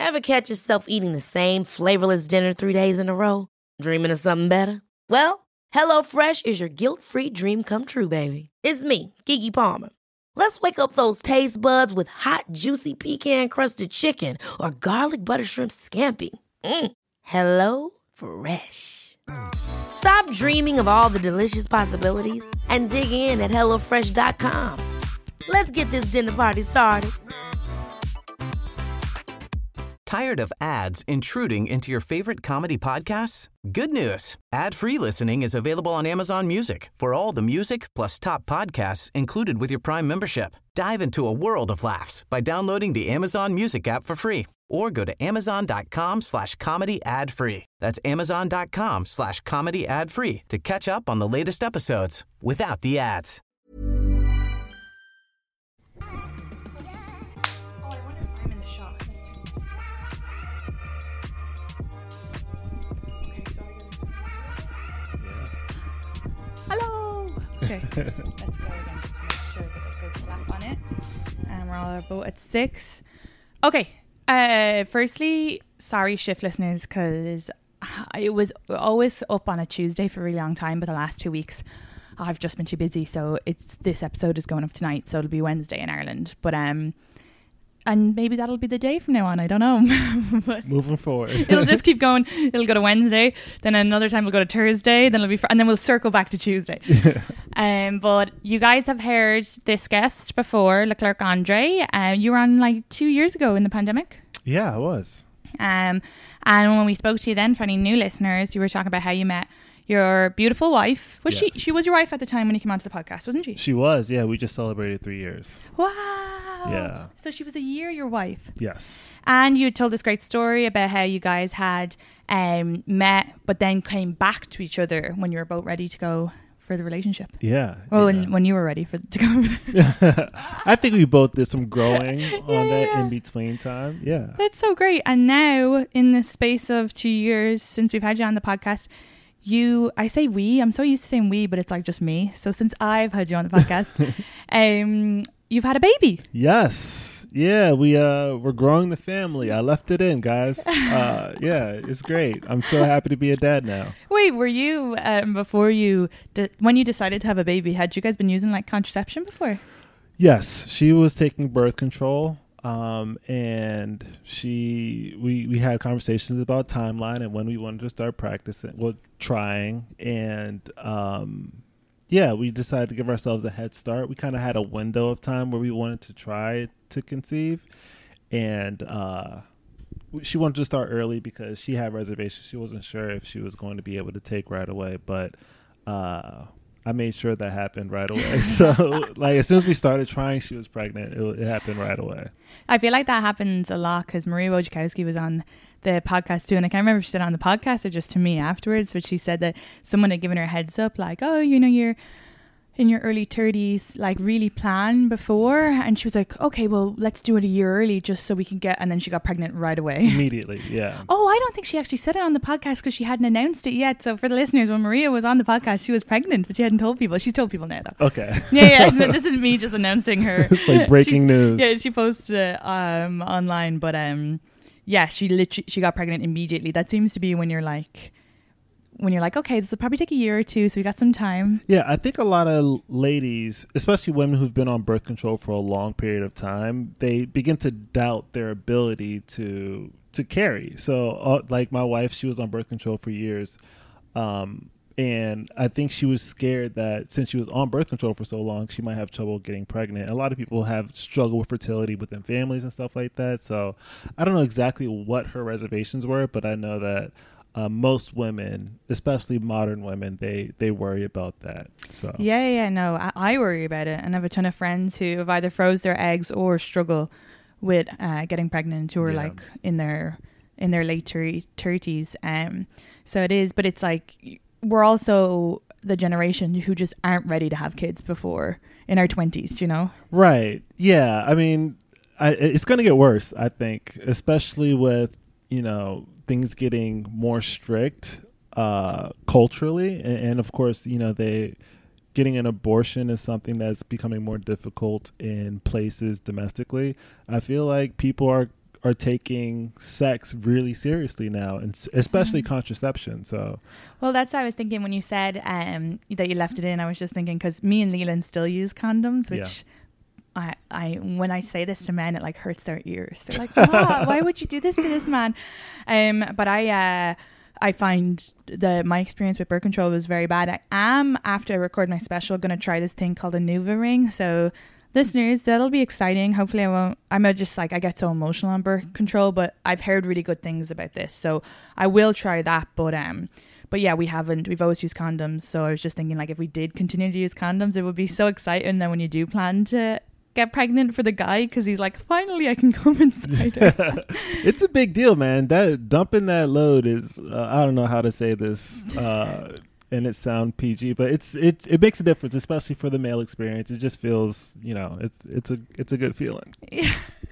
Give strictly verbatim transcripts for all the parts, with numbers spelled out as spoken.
Ever catch yourself eating the same flavorless dinner three days in a row? Dreaming of something better? Well, HelloFresh is your guilt-free dream come true, baby. It's me, Keke Palmer. Let's wake up those taste buds with hot, juicy pecan-crusted chicken or garlic butter shrimp scampi. Mm. Hello Fresh. Stop dreaming of all the delicious possibilities and dig in at hello fresh dot com. Let's get this dinner party started. Tired of ads intruding into your favorite comedy podcasts? Good news. Ad-free listening is available on Amazon Music for all the music plus top podcasts included with your Prime membership. Dive into a world of laughs by downloading the Amazon Music app for free or go to amazon.com slash comedy ad free. That's amazon.com slash comedy ad free to catch up on the latest episodes without the ads. Hello. Okay, let's go again just to make sure that a good clap on it. And we're all about at six. Okay. Uh, firstly, sorry, shift listeners, because it was always up on a Tuesday for a really long time, but the last two weeks I've just been too busy. So it's this episode is going up tonight, so it'll be Wednesday in Ireland. But um. And maybe that'll be the day from now on. I don't know. But moving forward, it'll just keep going. It'll go to Wednesday. Then another time we'll go to Thursday. Then it'll be, fr- and then we'll circle back to Tuesday. um, but you guys have heard this guest before, Leclerc Andre. Uh, you were on like two years ago in the pandemic. Yeah, I was. Um, and when we spoke to you then, for any new listeners, you were talking about how you met your beautiful wife. Was yes. she? She was your wife at the time when you came onto the podcast, wasn't she? She was. Yeah, we just celebrated three years. Wow. Yeah. So she was a year your wife. Yes. And you told this great story about how you guys had um, met, but then came back to each other when you were both ready to go for the relationship. Yeah. Well, yeah. When, when you were ready for to go. I think we both did some growing yeah, on that yeah. in between time. Yeah. That's so great. And now, in the space of two years since we've had you on the podcast, you, I say we, I'm so used to saying we, but it's like just me. So since I've had you on the podcast, um, you've had a baby. Yes. Yeah, we uh we're growing the family. I left it in, guys. Uh yeah, it's great. I'm so happy to be a dad now. Wait, were you um before you de- when you decided to have a baby, had you guys been using like contraception before? Yes, she was taking birth control. Um and she we we had conversations about timeline and when we wanted to start practicing, well trying, and um yeah, we decided to give ourselves a head start. We kind of had a window of time where we wanted to try to conceive, and uh, she wanted to start early because she had reservations. She wasn't sure if she was going to be able to take right away, but uh, I made sure that happened right away. So, like, as soon as we started trying, she was pregnant. It, it happened right away. I feel like that happens a lot because Maria Wojciechowski was on the podcast too, and I can't remember if she said it on the podcast or just to me afterwards, but she said that someone had given her a heads up, like, oh, you know, you're in your early thirties, like really plan before, and she was like, okay, well, let's do it a year early just so we can get, and then she got pregnant right away. Immediately, yeah. Oh, I don't think she actually said it on the podcast because she hadn't announced it yet. So for the listeners, when Maria was on the podcast, she was pregnant, but she hadn't told people. She's told people now though. Okay. Yeah, yeah. So this isn't me just announcing her. It's like breaking she, news. Yeah, she posted it um, online, but um, yeah, she literally she got pregnant immediately. That seems to be when you're like, when you're like, okay, this will probably take a year or two, so we got some time. Yeah, I think a lot of ladies, especially women who've been on birth control for a long period of time, they begin to doubt their ability to to carry. So, uh, like my wife, she was on birth control for years, um, and I think she was scared that since she was on birth control for so long, she might have trouble getting pregnant. A lot of people have struggled with fertility within families and stuff like that. So, I don't know exactly what her reservations were, but I know that Uh, most women, especially modern women, they, they worry about that. So yeah, yeah, no, I, I worry about it, and I have a ton of friends who have either froze their eggs or struggle with uh, getting pregnant, who are yeah. like in their in their late thirties. Um, so it is, but it's like we're also the generation who just aren't ready to have kids before in our twenties. You know? Right? Yeah. I mean, I, it's going to get worse. I think, especially with you know. things getting more strict uh, culturally. And, and of course, you know, they getting an abortion is something that's becoming more difficult in places domestically. I feel like people are, are taking sex really seriously now, and s- especially mm. contraception. So, well, that's what I was thinking when you said um, that you left it in. I was just thinking because me and Leland still use condoms, which yeah. I, I, when I say this to men, it like hurts their ears. They're like, "What? Why would you do this to this man?" Um, but I, uh, I find that my experience with birth control was very bad. I am, after I record my special, going to try this thing called a NuvaRing. So. Listeners, that'll be exciting. Hopefully I won't, I'm just like, I get so emotional on birth control, but I've heard really good things about this. So I will try that. But, um, but yeah, we haven't, we've always used condoms. So I was just thinking like, if we did continue to use condoms, it would be so exciting that when you do plan to get pregnant for the guy, because he's like, finally I can come inside her. It's a big deal, man. That dumping that load is, uh, I don't know how to say this, uh, and it sound P G, but it's it it makes a difference, especially for the male experience. It just feels, you know, it's it's a it's a good feeling. Yeah.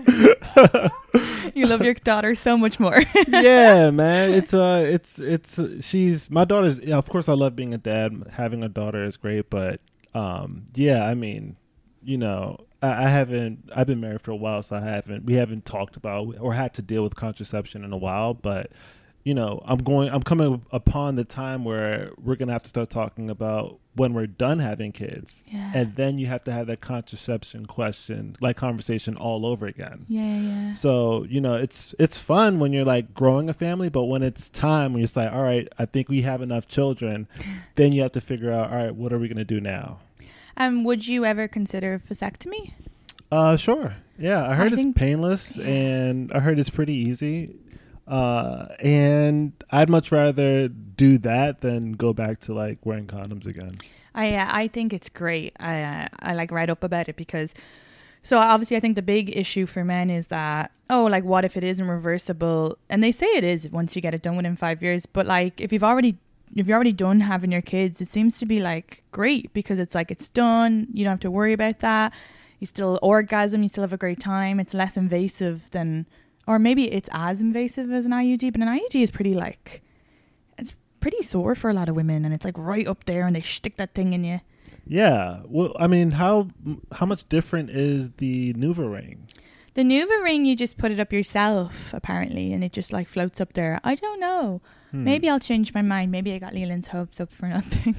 You love your daughter so much more. Yeah, man. It's uh it's it's uh, she's my daughter's. Yeah, of course, I love being a dad. Having a daughter is great, but um yeah, I mean, you know, I, I haven't. I've been married for a while, so I haven't. We haven't talked about or had to deal with contraception in a while, but. You know, I'm going, I'm coming upon the time where we're going to have to start talking about when we're done having kids. Yeah. And then you have to have that contraception question, like conversation all over again. Yeah, yeah. So, you know, it's, it's fun when you're like growing a family, but when it's time, when you're like, all right, I think we have enough children, then you have to figure out, all right, what are we going to do now? Um, would you ever consider vasectomy? Uh, sure. Yeah. I heard I it's think, painless yeah. and I heard it's pretty easy. Uh, and I'd much rather do that than go back to like wearing condoms again. I uh, I think it's great. I uh, I like read up about it because, so obviously I think the big issue for men is that, oh, like what if it isn't reversible? And they say it is once you get it done within five years. But like if you've already if you're already done having your kids, it seems to be like great because it's like it's done. You don't have to worry about that. You still orgasm. You still have a great time. It's less invasive than. Or maybe it's as invasive as an I U D, but an I U D is pretty like, it's pretty sore for a lot of women, and it's like right up there, and they stick that thing in you. Yeah. Well, I mean, how how much different is the NuvaRing? The NuvaRing, you just put it up yourself, apparently, and it just like floats up there. I don't know. Hmm. Maybe I'll change my mind. Maybe I got Leland's hopes up for nothing.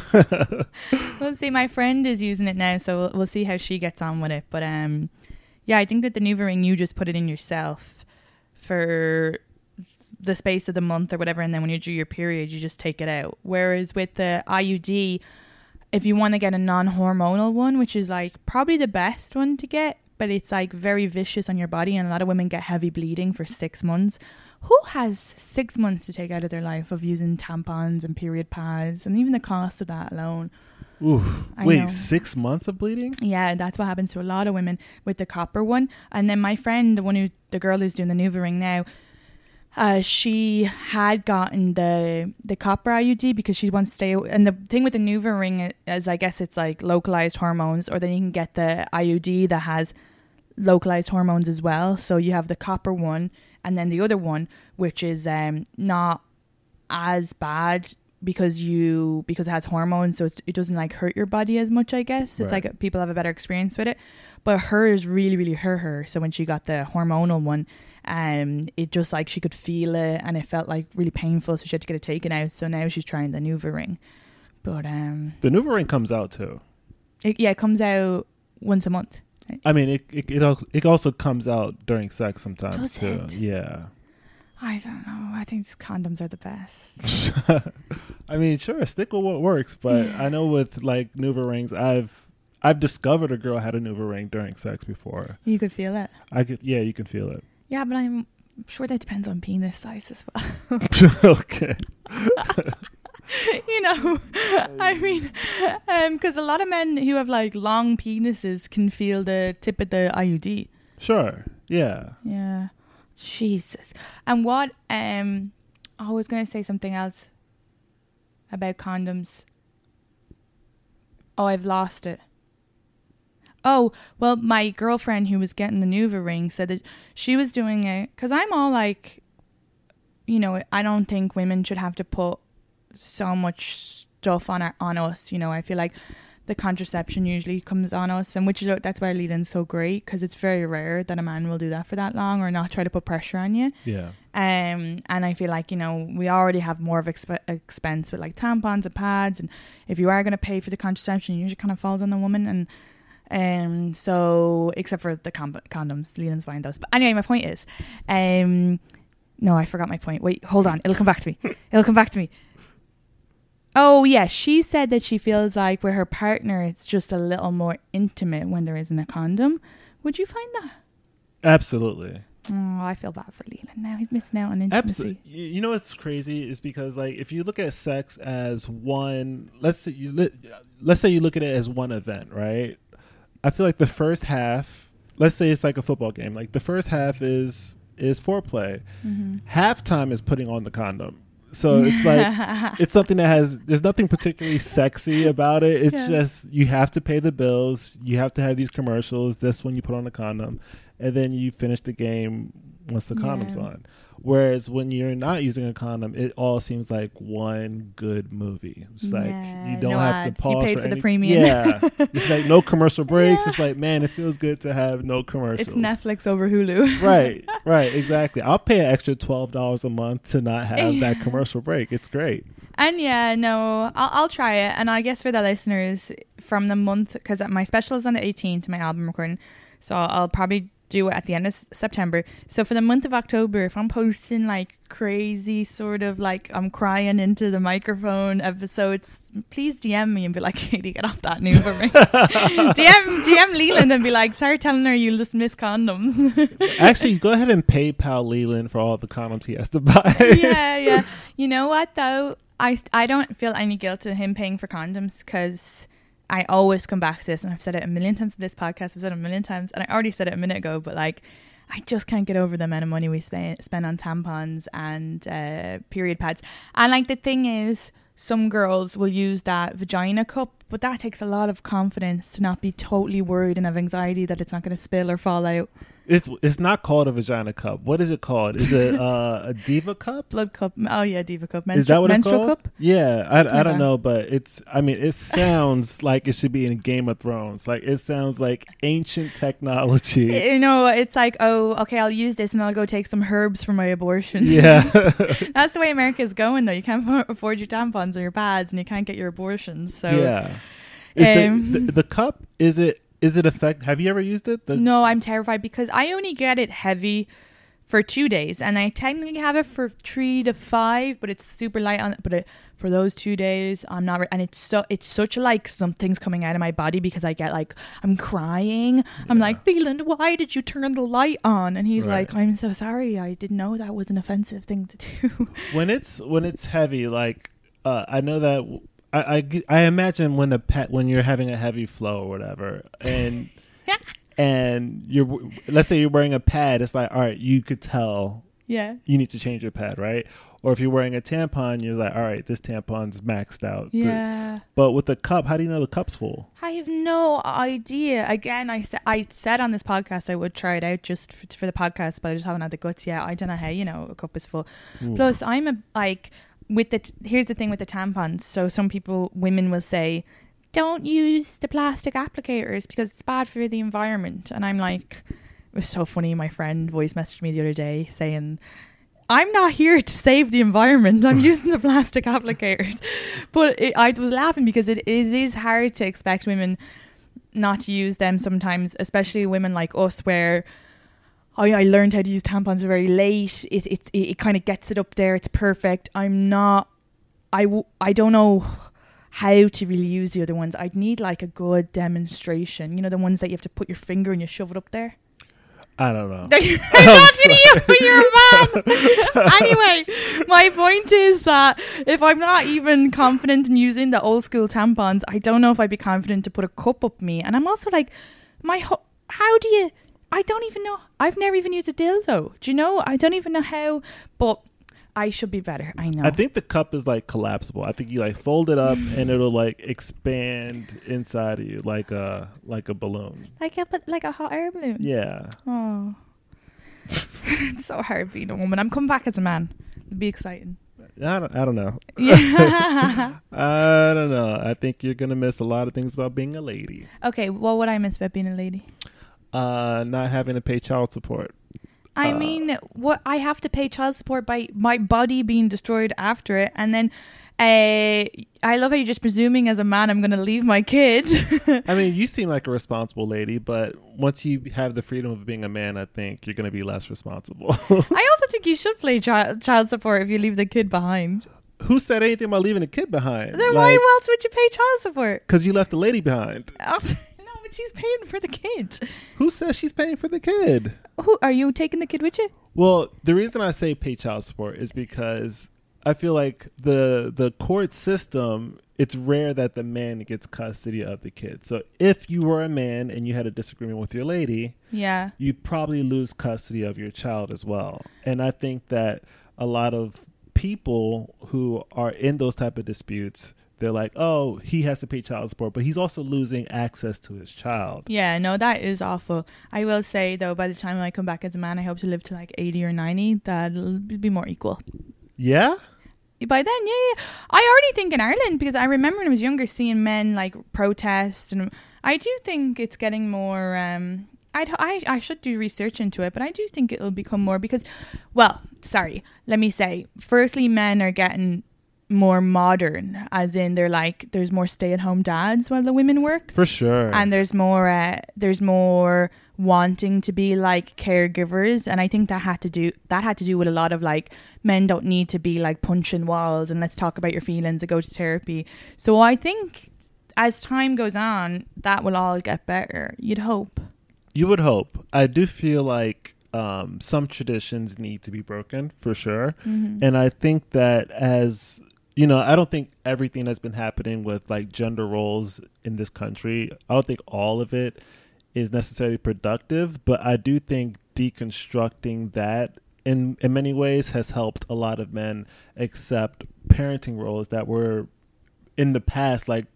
We'll see. My friend is using it now, so we'll, we'll see how she gets on with it. But um, yeah, I think that the NuvaRing, you just put it in yourself for the space of the month or whatever, and then when you do your period you just take it out. Whereas with the I U D, if you want to get a non-hormonal one, which is like probably the best one to get, but it's like very vicious on your body, and a lot of women get heavy bleeding for six months. Who has six months to take out of their life of using tampons and period pads, and even the cost of that alone? Oof. Wait, know. six months of bleeding? Yeah, that's what happens to a lot of women with the copper one. And then my friend, the one who, the girl who's doing the NuvaRing now, uh, she had gotten the the copper I U D because she wants to stay. And the thing with the NuvaRing is, I guess it's like localized hormones, or then you can get the I U D that has localized hormones as well. So you have the copper one, and then the other one, which is um not as bad. Because you because it has hormones, so it's, it doesn't like hurt your body as much. I guess it's right. Like people have a better experience with it. But hers really really hurt her. So when she got the hormonal one, um, it just like she could feel it, and it felt like really painful. So she had to get it taken out. So now she's trying the NuvaRing. But um, the NuvaRing comes out too. It, yeah, it comes out once a month. I mean, it it it, it also comes out during sex sometimes Does too. It? Yeah. I don't know. I think condoms are the best. I mean, sure, stick with what works, but yeah. I know with like NuvaRings, I've I've discovered a girl had a NuvaRing during sex before. You could feel it. I could, yeah, you can feel it. Yeah, but I'm sure that depends on penis size as well. Okay. You know, I mean, because um, a lot of men who have like long penises can feel the tip of the I U D. Sure. Yeah. Yeah. Jesus. And what, um, I was going to say something else about condoms. Oh, I've lost it. Oh, well, my girlfriend who was getting the NuvaRing said that she was doing it, because I'm all like, you know, I don't think women should have to put so much stuff on our, on us. You know, I feel like the contraception usually comes on us, and which is that's why Leland's so great, because it's very rare that a man will do that for that long or not try to put pressure on you. Yeah. Um, and I feel like, you know, we already have more of exp- expense with like tampons and pads, and if you are going to pay for the contraception, it usually kind of falls on the woman. And um, so except for the com- condoms, Leland's buying those. But anyway, my point is, um, no, I forgot my point. Wait, hold on, it'll come back to me. It'll come back to me. Oh, yeah. She said that she feels like with her partner, it's just a little more intimate when there isn't a condom. Would you find that? Absolutely. Oh, I feel bad for Leland now. He's missing out on intimacy. Absolutely. You know what's crazy is because, like, if you look at sex as one, let's say you let's say you look at it as one event, right? I feel like the first half, let's say it's like a football game. Like the first half is is foreplay. Mm-hmm. Halftime is putting on the condom. So it's like, it's something that has, there's nothing particularly sexy about it. It's yeah. just, you have to pay the bills. You have to have these commercials. That's when you put on the condom. And then you finish the game once the yeah. condom's on. Whereas when you're not using a condom, it all seems like one good movie. It's like, yeah, you don't no have ads. to pause You paid for, for any, the premium. Yeah. It's like no commercial breaks. Yeah. It's like, man, it feels good to have no commercials. It's Netflix over Hulu. Right, right, exactly. I'll pay an extra twelve dollars a month to not have yeah. that commercial break. It's great. And yeah, no, I'll, I'll try it. And I guess for the listeners, from the month, because my special is on the eighteenth, my album recording, so I'll, I'll probably do it at the end of s- September. So for the month of October, if I'm posting like crazy sort of like I'm crying into the microphone episodes, please D M me and be like, Katie, get off that new for me. D M D M Leland and be like, start telling her you'll just miss condoms. Actually, go ahead and PayPal Leland for all the condoms he has to buy. Yeah, yeah. You know what though? I, I don't feel any guilt in him paying for condoms, because I always come back to this, and I've said it a million times in this podcast. I've said it a million times, and I already said it a minute ago, but like, I just can't get over the amount of money we spend spend on tampons and uh, period pads. And like, the thing is, some girls will use that vagina cup, but that takes a lot of confidence to not be totally worried and have anxiety that it's not going to spill or fall out. It's it's not called a vagina cup. What is it called? Is it uh, a diva cup? Blood cup. Oh yeah, diva cup. Menstru- is that what menstrual it's called? Cup? Yeah, I, I like don't that. know, but it's. I mean, it sounds like it should be in Game of Thrones. Like it sounds like ancient technology. You know, it's like, oh, okay, I'll use this and I'll go take some herbs for my abortion. Yeah, that's the way America's going though. You can't afford your tampons or your pads, and you can't get your abortions. So yeah, is um, the, the the cup? Is it? Is it effect? Have you ever used it? The- no, I'm terrified because I only get it heavy for two days, and I technically have it for three to five, but it's super light on. But it, for those two days, I'm not. Re- and it's so it's such like something's coming out of my body because I get like I'm crying. Yeah. I'm like, Leland, why did you turn the light on? And he's right. like, I'm so sorry. I didn't know that was an offensive thing to do. When it's when it's heavy, like uh, I know that. W- I, I, I imagine when the pet when you're having a heavy flow or whatever, and and you're let's say you're wearing a pad, it's like, all right, you could tell, yeah, you need to change your pad, right? Or if you're wearing a tampon, you're like, all right, this tampon's maxed out. Yeah. The, but with the cup, how do you know the cup's full? I have no idea. Again, I said I said on this podcast I would try it out just for, for the podcast, but I just haven't had the guts yet. I don't know how you know a cup is full. Ooh. Plus, I'm a like. With the t- here's the thing with the tampons. So some people, women will say, don't use the plastic applicators because it's bad for the environment. And I'm like, it was so funny. My friend voice messaged me the other day saying, I'm not here to save the environment. I'm using the plastic applicators. But it, I was laughing because it is, it is hard to expect women not to use them sometimes, especially women like us where I, I learned how to use tampons very late. It it it, it kind of gets it up there. It's perfect. I'm not. I, w- I don't know how to really use the other ones. I'd need like a good demonstration. You know, the ones that you have to put your finger and you shove it up there. I don't know. I don't you. You're a man. Anyway, my point is that if I'm not even confident in using the old school tampons, I don't know if I'd be confident to put a cup up me. And I'm also like, my ho- how do you? I don't even know. I've never even used a dildo. Do you know? I don't even know how, but I should be better. I know. I think the cup is like collapsible. I think you like fold it up and it'll like expand inside of you like a like a balloon. Like a like a hot air balloon. Yeah. Oh. It's so hard being a woman. I'm coming back as a man. It'll be exciting. I don't, I don't know. Yeah. I don't know. I think you're going to miss a lot of things about being a lady. Okay, what would I miss about being a lady? Uh, not having to pay child support. I Uh, mean, what I have to pay child support by my body being destroyed after it, and then uh, I love how you're just presuming as a man I'm going to leave my kid. I mean, you seem like a responsible lady, but once you have the freedom of being a man, I think you're going to be less responsible. I also think you should pay child child support if you leave the kid behind. Who said anything about leaving a kid behind? Then why else would you pay child support? Because you left the lady behind. No, but she's paying for the kid. Who says she's paying for the kid? Who are you taking the kid with you? Well, the reason I say pay child support is because I feel like the the court system, it's rare that the man gets custody of the kid. So if you were a man and you had a disagreement with your lady, Yeah. you'd probably lose custody of your child as well. And I think that a lot of people who are in those type of disputes, they're like, oh, he has to pay child support, but he's also losing access to his child. Yeah, no, that is awful. I will say, though, by the time I come back as a man, I hope to live to like eighty or ninety. That'll be more equal. Yeah? By then, yeah, yeah. I already think in Ireland, because I remember when I was younger seeing men like protest, and I do think it's getting more. Um, I'd, I I should do research into it, but I do think it'll become more because, well, sorry, let me say, firstly, men are getting more modern, as in they're like there's more stay-at-home dads while the women work. For sure. And there's more uh, there's more wanting to be like caregivers, and I think that had to do that had to do with a lot of like men don't need to be like punching walls and let's talk about your feelings and go to therapy. So I think as time goes on that will all get better. You'd hope. You would hope. I do feel like um, some traditions need to be broken for sure. Mm-hmm. And I think that as you know, I don't think everything that's been happening with like gender roles in this country, I don't think all of it is necessarily productive, but I do think deconstructing that in in many ways has helped a lot of men accept parenting roles that were in the past like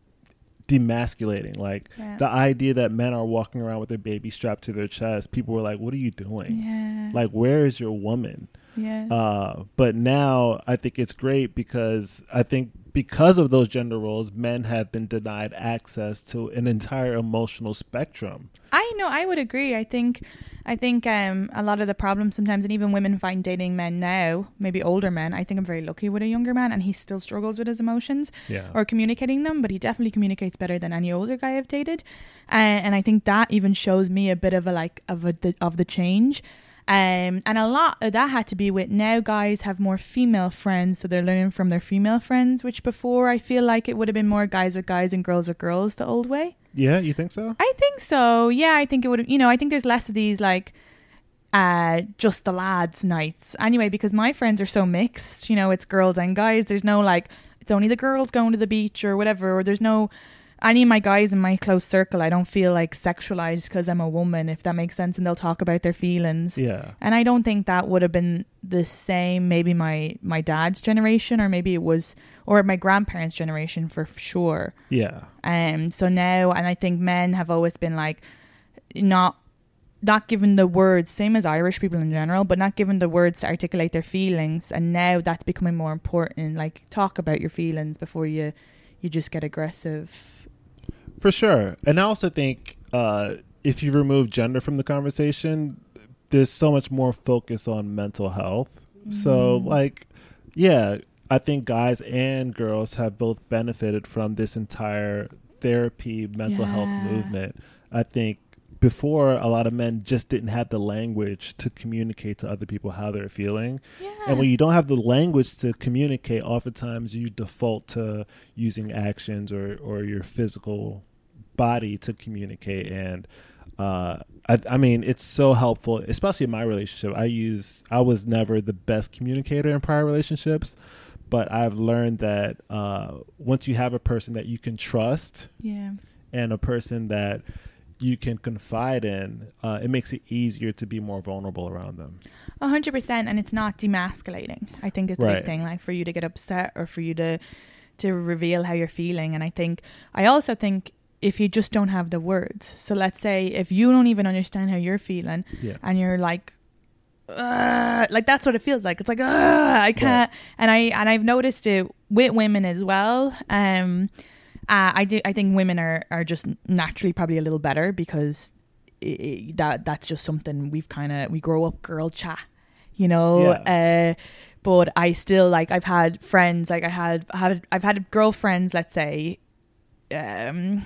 demasculating. Like Yeah. the idea that men are walking around with their baby strapped to their chest, people were like, what are you doing? Yeah. Like, where is your woman? Yeah. Uh, but now I think it's great because I think because of those gender roles, men have been denied access to an entire emotional spectrum. I know, I would agree. I think I think um, a lot of the problems sometimes, and even women find dating men now, maybe older men. I think I'm very lucky with a younger man, and he still struggles with his emotions Yeah. or communicating them, but he definitely communicates better than any older guy I've dated. Uh, and I think that even shows me a bit of a like of a, the, of the change. Um, and a lot of that had to be with now guys have more female friends, so they're learning from their female friends, which before I feel like it would have been more guys with guys and girls with girls the old way. Yeah, you think so? I think so. Yeah, I think it would have, you know, I think there's less of these like uh just the lads nights anyway, because my friends are so mixed, you know, it's girls and guys. There's no like it's only the girls going to the beach or whatever, or there's no any of my guys in my close circle I don't feel like sexualized because I'm a woman, if that makes sense, and they'll talk about their feelings. Yeah. And I don't think that would have been the same maybe my my dad's generation, or maybe it was, or my grandparents' generation for sure. Yeah. Um. So now, and I think men have always been like not not given the words, same as Irish people in general, but not given the words to articulate their feelings. And now that's becoming more important. Like, talk about your feelings before you you just get aggressive. For sure. And I also think uh, if you remove gender from the conversation, there's so much more focus on mental health. Mm. So, like, yeah, I think guys and girls have both benefited from this entire therapy, mental Yeah. health movement. I think before, a lot of men just didn't have the language to communicate to other people how they're feeling. Yeah. And when you don't have the language to communicate, oftentimes you default to using actions or, or your physical body to communicate. And uh, I, I mean, it's so helpful, especially in my relationship. I use, I was never the best communicator in prior relationships, but I've learned that uh, once you have a person that you can trust Yeah. and a person that you can confide in, uh, it makes it easier to be more vulnerable around them. A hundred percent. And it's not demasculating. I think it's a Right. big thing, like for you to get upset or for you to to reveal how you're feeling. And I think I also think if you just don't have the words, so let's say if you don't even understand how you're feeling, Yeah. and you're like uh, like that's what it feels like. It's like, uh, I can't. Right. And I and I've noticed it with women as well. Um, uh, I do. I think women are are just naturally probably a little better because it, it, that that's just something we've kind of we grow up girl chat, you know. Yeah. Uh, but I still like I've had friends like I had had I've had girlfriends. Let's say, um.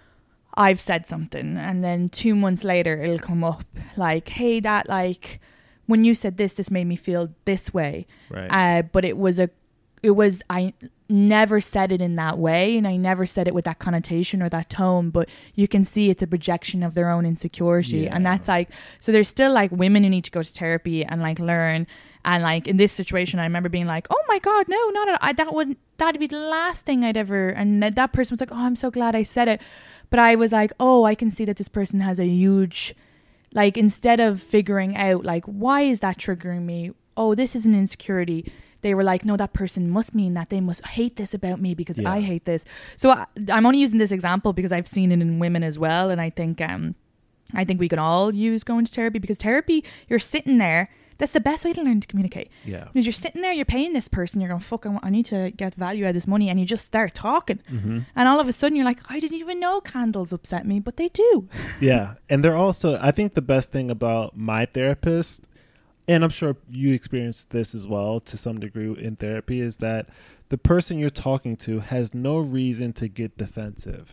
I've said something and then two months later it'll come up like, hey, that like when you said this, this made me feel this way. Right. Uh, but it was a, it was, I never said it in that way and I never said it with that connotation or that tone, but you can see it's a projection of their own insecurity. Yeah. And that's like, so there's still like women who need to go to therapy and like learn. And like in this situation, I remember being like, oh my God, no, not at all. I, that would, that'd be the last thing I'd ever, and that person was like, oh, I'm so glad I said it. But I was like, oh, I can see that this person has a huge, like, instead of figuring out, like, why is that triggering me? Oh, this is an insecurity. They were like, no, that person must mean that they must hate this about me because yeah. I hate this. So I, I'm only using this example because I've seen it in women as well. And I think, um, I think we can all use going to therapy because therapy, you're sitting there. That's the best way to learn to communicate. Yeah. Because you're sitting there, you're paying this person, you're going, fuck, I, want, I need to get value out of this money. And you just start talking. Mm-hmm. And all of a sudden you're like, I didn't even know candles upset me, but they do. Yeah. And they're also, I think the best thing about my therapist, and I'm sure you experienced this as well to some degree in therapy, is that the person you're talking to has no reason to get defensive.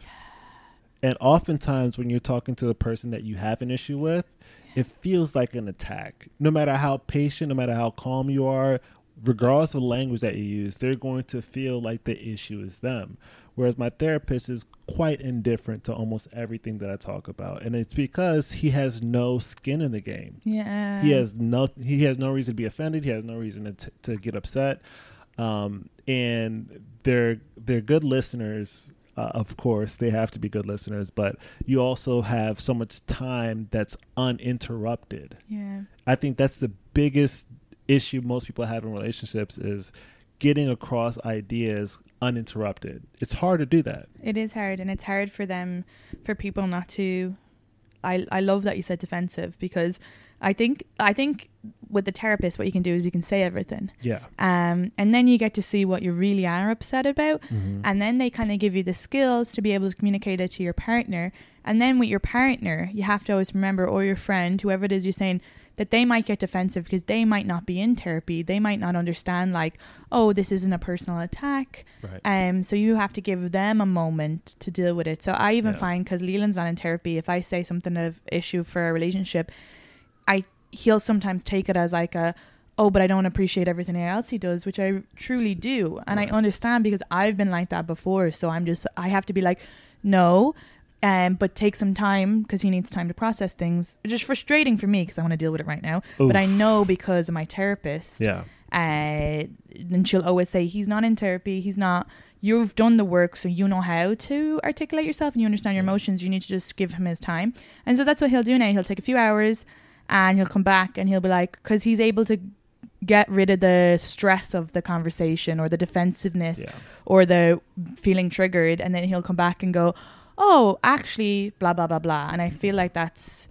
And oftentimes when you're talking to the person that you have an issue with, it feels like an attack. No matter how patient, no matter how calm you are, regardless of the language that you use, they're going to feel like the issue is them. Whereas my therapist is quite indifferent to almost everything that I talk about. And it's because he has no skin in the game. Yeah. He has no, he has no reason to be offended. He has no reason to, t- to get upset. Um, and they're, they're good listeners. Uh, of course, they have to be good listeners, but you also have so much time that's uninterrupted. Yeah. I think that's the biggest issue most people have in relationships is getting across ideas uninterrupted. It's hard to do that. It is hard, and it's hard for them, for people not to. I I love that you said defensive because I think I think with the therapist, what you can do is you can say everything. Yeah. Um, and then you get to see what you really are upset about. Mm-hmm. And then they kind of give you the skills to be able to communicate it to your partner. And then with your partner, you have to always remember, or your friend, whoever it is you're saying, that they might get defensive because they might not be in therapy. They might not understand like, oh, this isn't a personal attack. Right. Um, so you have to give them a moment to deal with it. So I even yeah. find, because Leland's not in therapy, if I say something of issue for a relationship, I he'll sometimes take it as like a, oh, but I don't appreciate everything else he does, which I truly do. And right. I understand because I've been like that before. So I'm just, I have to be like, no, um, but take some time because he needs time to process things. It's just frustrating for me because I want to deal with it right now. Oof. But I know because of my therapist, yeah. uh, and she'll always say, he's not in therapy. He's not, you've done the work, so you know how to articulate yourself and you understand your emotions. You need to just give him his time. And so that's what he'll do now. He'll take a few hours and he'll come back and he'll be like, because he's able to get rid of the stress of the conversation or the defensiveness yeah. or the feeling triggered. And then he'll come back and go, oh, actually, blah, blah, blah, blah. And I feel like that's,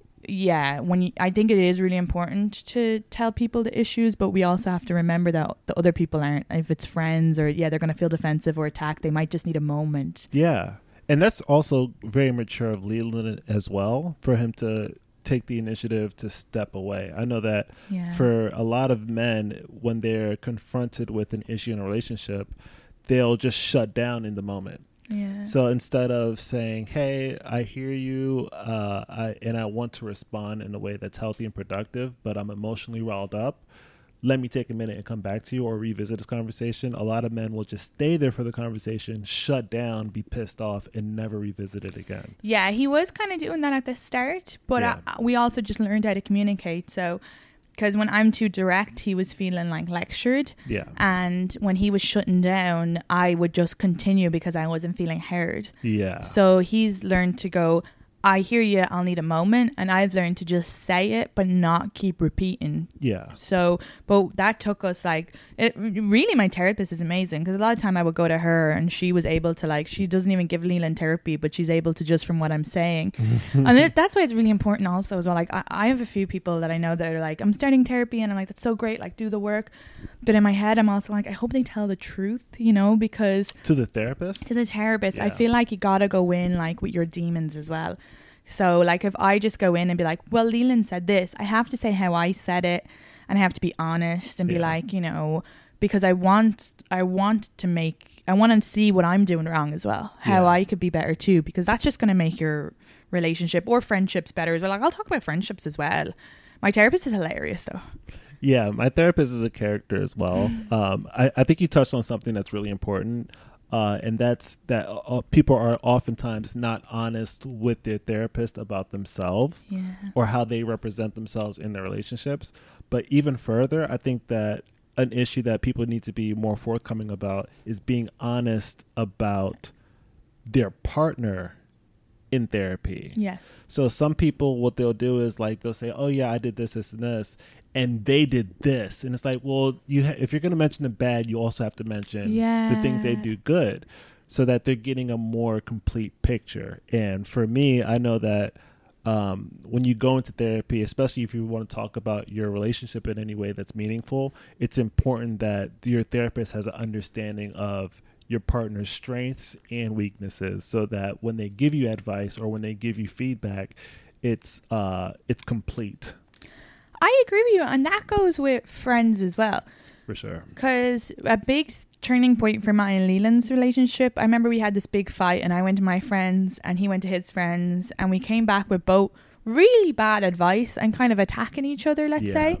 yeah, when you, I think it is really important to tell people the issues, but we also have to remember that the other people aren't, if it's friends or, yeah, they're going to feel defensive or attacked. They might just need a moment. Yeah. And that's also very mature of Leland as well, for him to take the initiative to step away. I know that yeah. for a lot of men, when they're confronted with an issue in a relationship, they'll just shut down in the moment. Yeah. So instead of saying, hey, I hear you, uh, I, and I want to respond in a way that's healthy and productive, but I'm emotionally riled up, let me take a minute and come back to you or revisit this conversation. A lot of men will just stay there for the conversation, shut down, be pissed off, and never revisit it again. Yeah, he was kind of doing that at the start, but yeah. I, we also just learned how to communicate. So, because when I'm too direct, he was feeling like lectured. Yeah. And when he was shutting down, I would just continue because I wasn't feeling heard. Yeah. So he's learned to go, I hear you, I'll need a moment. And I've learned to just say it, but not keep repeating. Yeah. So, but that took us like, it really, my therapist is amazing, because a lot of time I would go to her and she was able to like, she doesn't even give Leland therapy, but she's able to just from what I'm saying. And it, that's why it's really important also as well. Like I, I have a few people that I know that are like, I'm starting therapy, and I'm like, that's so great, like do the work. But in my head, I'm also like, I hope they tell the truth, you know, because to the therapist, to the therapist, yeah. I feel like you gotta go in like with your demons as well. So like if I just go in and be like, well, Leland said this, I have to say how I said it, and I have to be honest and be yeah. like, you know, because I want I want to make I want to see what I'm doing wrong as well, how yeah. I could be better too, because that's just going to make your relationship or friendships better as well. Like I'll talk about friendships as well. My therapist is hilarious though. Yeah, my therapist is a character as well. um, I, I think you touched on something that's really important. Uh, and that's that uh, people are oftentimes not honest with their therapist about themselves yeah. or how they represent themselves in their relationships. But even further, I think that an issue that people need to be more forthcoming about is being honest about their partner in therapy. Yes. So some people, what they'll do is like, they'll say, oh yeah, I did this, this, and this, and they did this. And it's like, well, you ha- if you're going to mention the bad, you also have to mention yeah. the things they do good, so that they're getting a more complete picture. And for me, I know that um, when you go into therapy, especially if you want to talk about your relationship in any way that's meaningful, it's important that your therapist has an understanding of your partner's strengths and weaknesses, so that when they give you advice or when they give you feedback, it's uh, it's complete. I agree with you, and that goes with friends as well. For sure. Because a big turning point for my and Leland's relationship, I remember we had this big fight, and I went to my friends and he went to his friends, and we came back with both really bad advice and kind of attacking each other, let's yeah. say.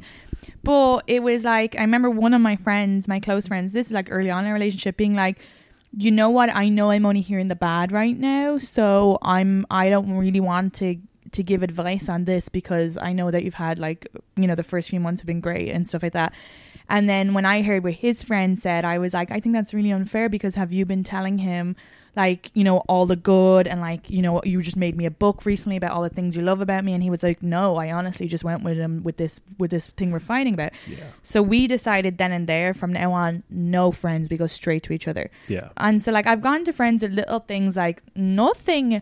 But it was like, I remember one of my friends, my close friends, this is like early on in a relationship, being like, you know what, I know I'm only hearing the bad right now, so I'm I don't really want to to give advice on this, because I know that you've had like, you know, the first few months have been great and stuff like that. And then when I heard what his friend said, I was like, I think that's really unfair, because have you been telling him like, you know, all the good, and like, you know, you just made me a book recently about all the things you love about me? And he was like, no, I honestly just went with him with this with this thing we're fighting about. Yeah. So we decided then and there, from now on, no friends, we go straight to each other. Yeah. And so like I've gone to friends with little things like nothing,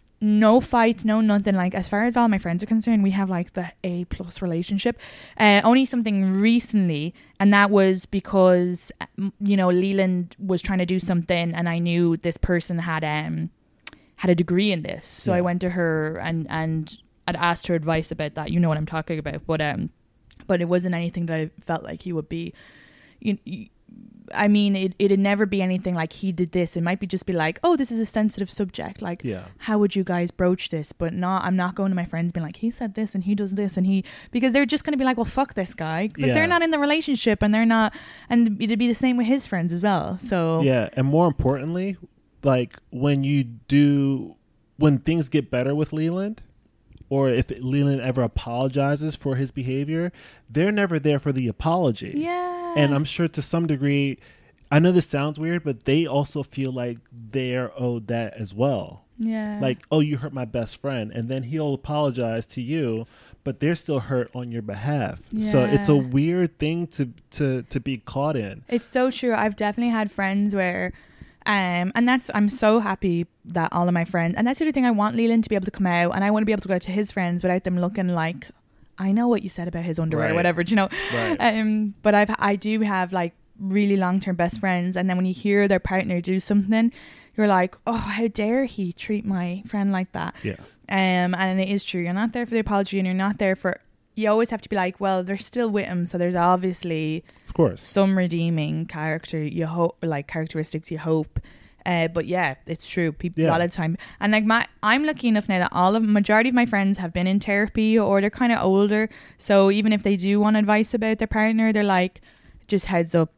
no fights, no nothing. Like as far as all my friends are concerned, we have like the A plus relationship. Uh, only something recently, and that was because, you know, Leland was trying to do something, and I knew this person had um had a degree in this, so yeah. I went to her and and I'd asked her advice about that. You know what I'm talking about, but um, but it wasn't anything that I felt like he would be. You, you I mean, it, it'd never be anything like he did this. It might be just be like, oh, this is a sensitive subject. Like, yeah. how would you guys broach this? But not, I'm not going to my friends being like, he said this and he does this and he, because they're just going to be like, well, fuck this guy. Because yeah. they're not in the relationship, and they're not, and it'd be the same with his friends as well. So, yeah. And more importantly, like when you do, when things get better with Leland, or if Leland ever apologizes for his behavior, they're never there for the apology. Yeah. And I'm sure to some degree, I know this sounds weird, but they also feel like they're owed that as well. Yeah. Like, oh, you hurt my best friend. And then he'll apologize to you, but they're still hurt on your behalf. Yeah. So it's a weird thing to, to, to be caught in. It's so true. I've definitely had friends where, um, and that's, I'm so happy that all of my friends, and that's the other thing, I want Leland to be able to come out, and I want to be able to go out to his friends without them looking like, I know what you said about his underwear, Right. or whatever, do you know? Right. Um, but I've, I do have like really long-term best friends, and then when you hear their partner do something, you're like, oh, how dare he treat my friend like that? Yeah. Um, and it is true. You're not there for the apology, and you're not there for, you always have to be like, well, they're still with him, so there's obviously Of course. some redeeming character you hope, like characteristics you hope. Uh, but yeah, it's true. People Yeah. a lot of time, and like my, I'm lucky enough now that all of majority of my friends have been in therapy, or they're kind of older. So even if they do want advice about their partner, they're like, just heads up,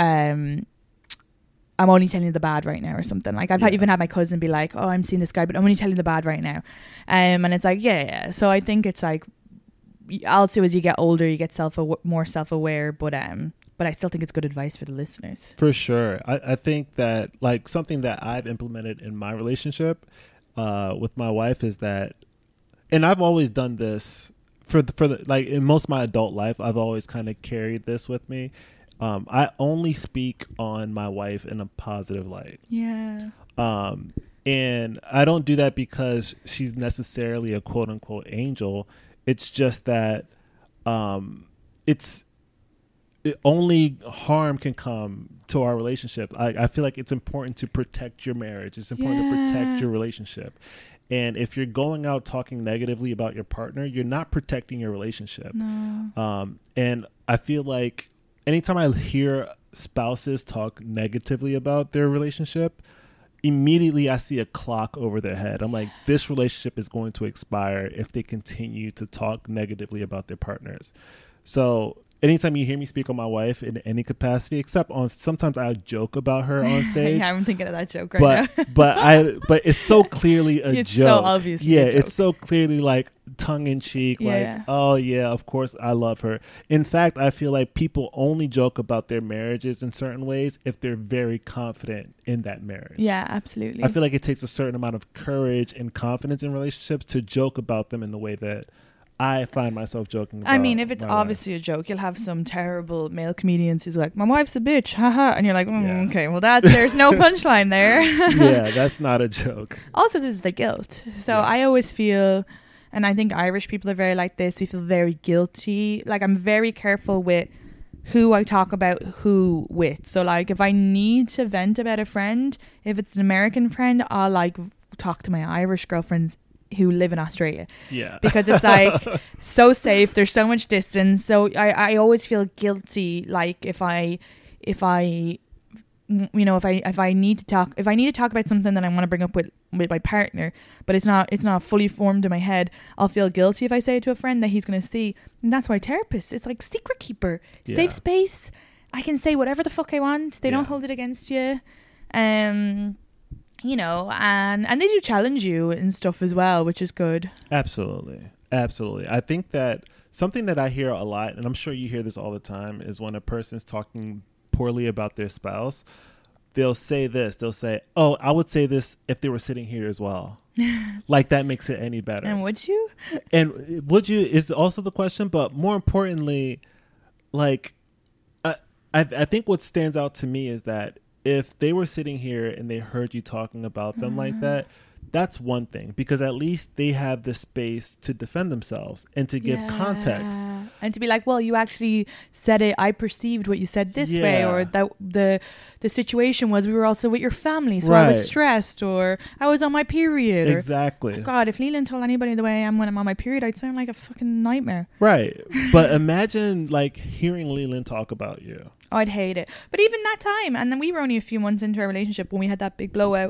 um, I'm only telling you the bad right now, or something. Like I've Yeah. had, even had my cousin be like, oh, I'm seeing this guy, but I'm only telling you the bad right now. Um, and it's like, yeah, yeah. So I think it's like, also as you get older, you get self more self-aware, but um. But I still think it's good advice for the listeners. For sure. I, I think that like something that I've implemented in my relationship uh, with my wife is that and I've always done this for the, for the, like in most of my adult life, I've always kind of carried this with me. Um, I only speak on my wife in a positive light. Yeah. Um, and I don't do that because she's necessarily a quote unquote angel. It's just that, um, it's, it only harm can come to our relationship. I, I feel like it's important to protect your marriage. It's important Yeah. to protect your relationship. And if you're going out talking negatively about your partner, you're not protecting your relationship. No. Um, and I feel like anytime I hear spouses talk negatively about their relationship, immediately I see a clock over their head. I'm like, this relationship is going to expire if they continue to talk negatively about their partners. So anytime you hear me speak on my wife in any capacity, except on sometimes I joke about her on stage. Yeah, I'm thinking of that joke right but now. but I but it's so clearly a It's joke. so obviously yeah, a joke. it's so clearly like tongue in cheek. Yeah. Like, oh yeah, of course I love her. In fact, I feel like people only joke about their marriages in certain ways if they're very confident in that marriage. Yeah, absolutely. I feel like it takes a certain amount of courage and confidence in relationships to joke about them in the way that I find myself joking about. I mean, if it's my obviously a joke, you'll have some terrible male comedians who's like, "My wife's a bitch," haha, and you're like, mm, Yeah. "Okay, well, that there's no punchline there." wife. Yeah, that's not a joke. Also, there's the guilt. So Yeah. I always feel, and I think Irish people are very like this. We feel very guilty. Like I'm very careful with who I talk about who with. So like, if I need to vent about a friend, if it's an American friend, I'll like talk to my Irish girlfriends who live in Australia. Yeah. Because it's like so safe, there's so much distance, so I, I always feel guilty like if I if I you know if I if I need to talk if I need to talk about something that I want to bring up with with my partner, but it's not it's not fully formed in my head, I'll feel guilty if I say it to a friend that he's going to see. And that's why therapists, it's like secret keeper, Yeah. safe space. I can say whatever the fuck I want, they Yeah. don't hold it against you. um You know, and and they do challenge you and stuff as well, which is good. Absolutely. Absolutely. I think that something that I hear a lot, and I'm sure you hear this all the time, is when a person's talking poorly about their spouse, they'll say this. They'll say, oh, I would say this if they were sitting here as well. Like that makes it any better. And would you? And would you is also the question, but more importantly, like I, I I think what stands out to me is that if they were sitting here and they heard you talking about them like that, that's one thing, because at least they have the space to defend themselves and to give context. And to be like, well, you actually said it, I perceived what you said this way, Yeah. or that the the situation was we were also with your family, so I was Right. stressed, or I was on my period. Or, Exactly. God, if Leland told anybody the way I am when I'm on my period, I'd sound like a fucking nightmare. Right. But imagine like hearing Leland talk about you. Oh, I'd hate it. But even that time, and then we were only a few months into our relationship when we had that big blowout.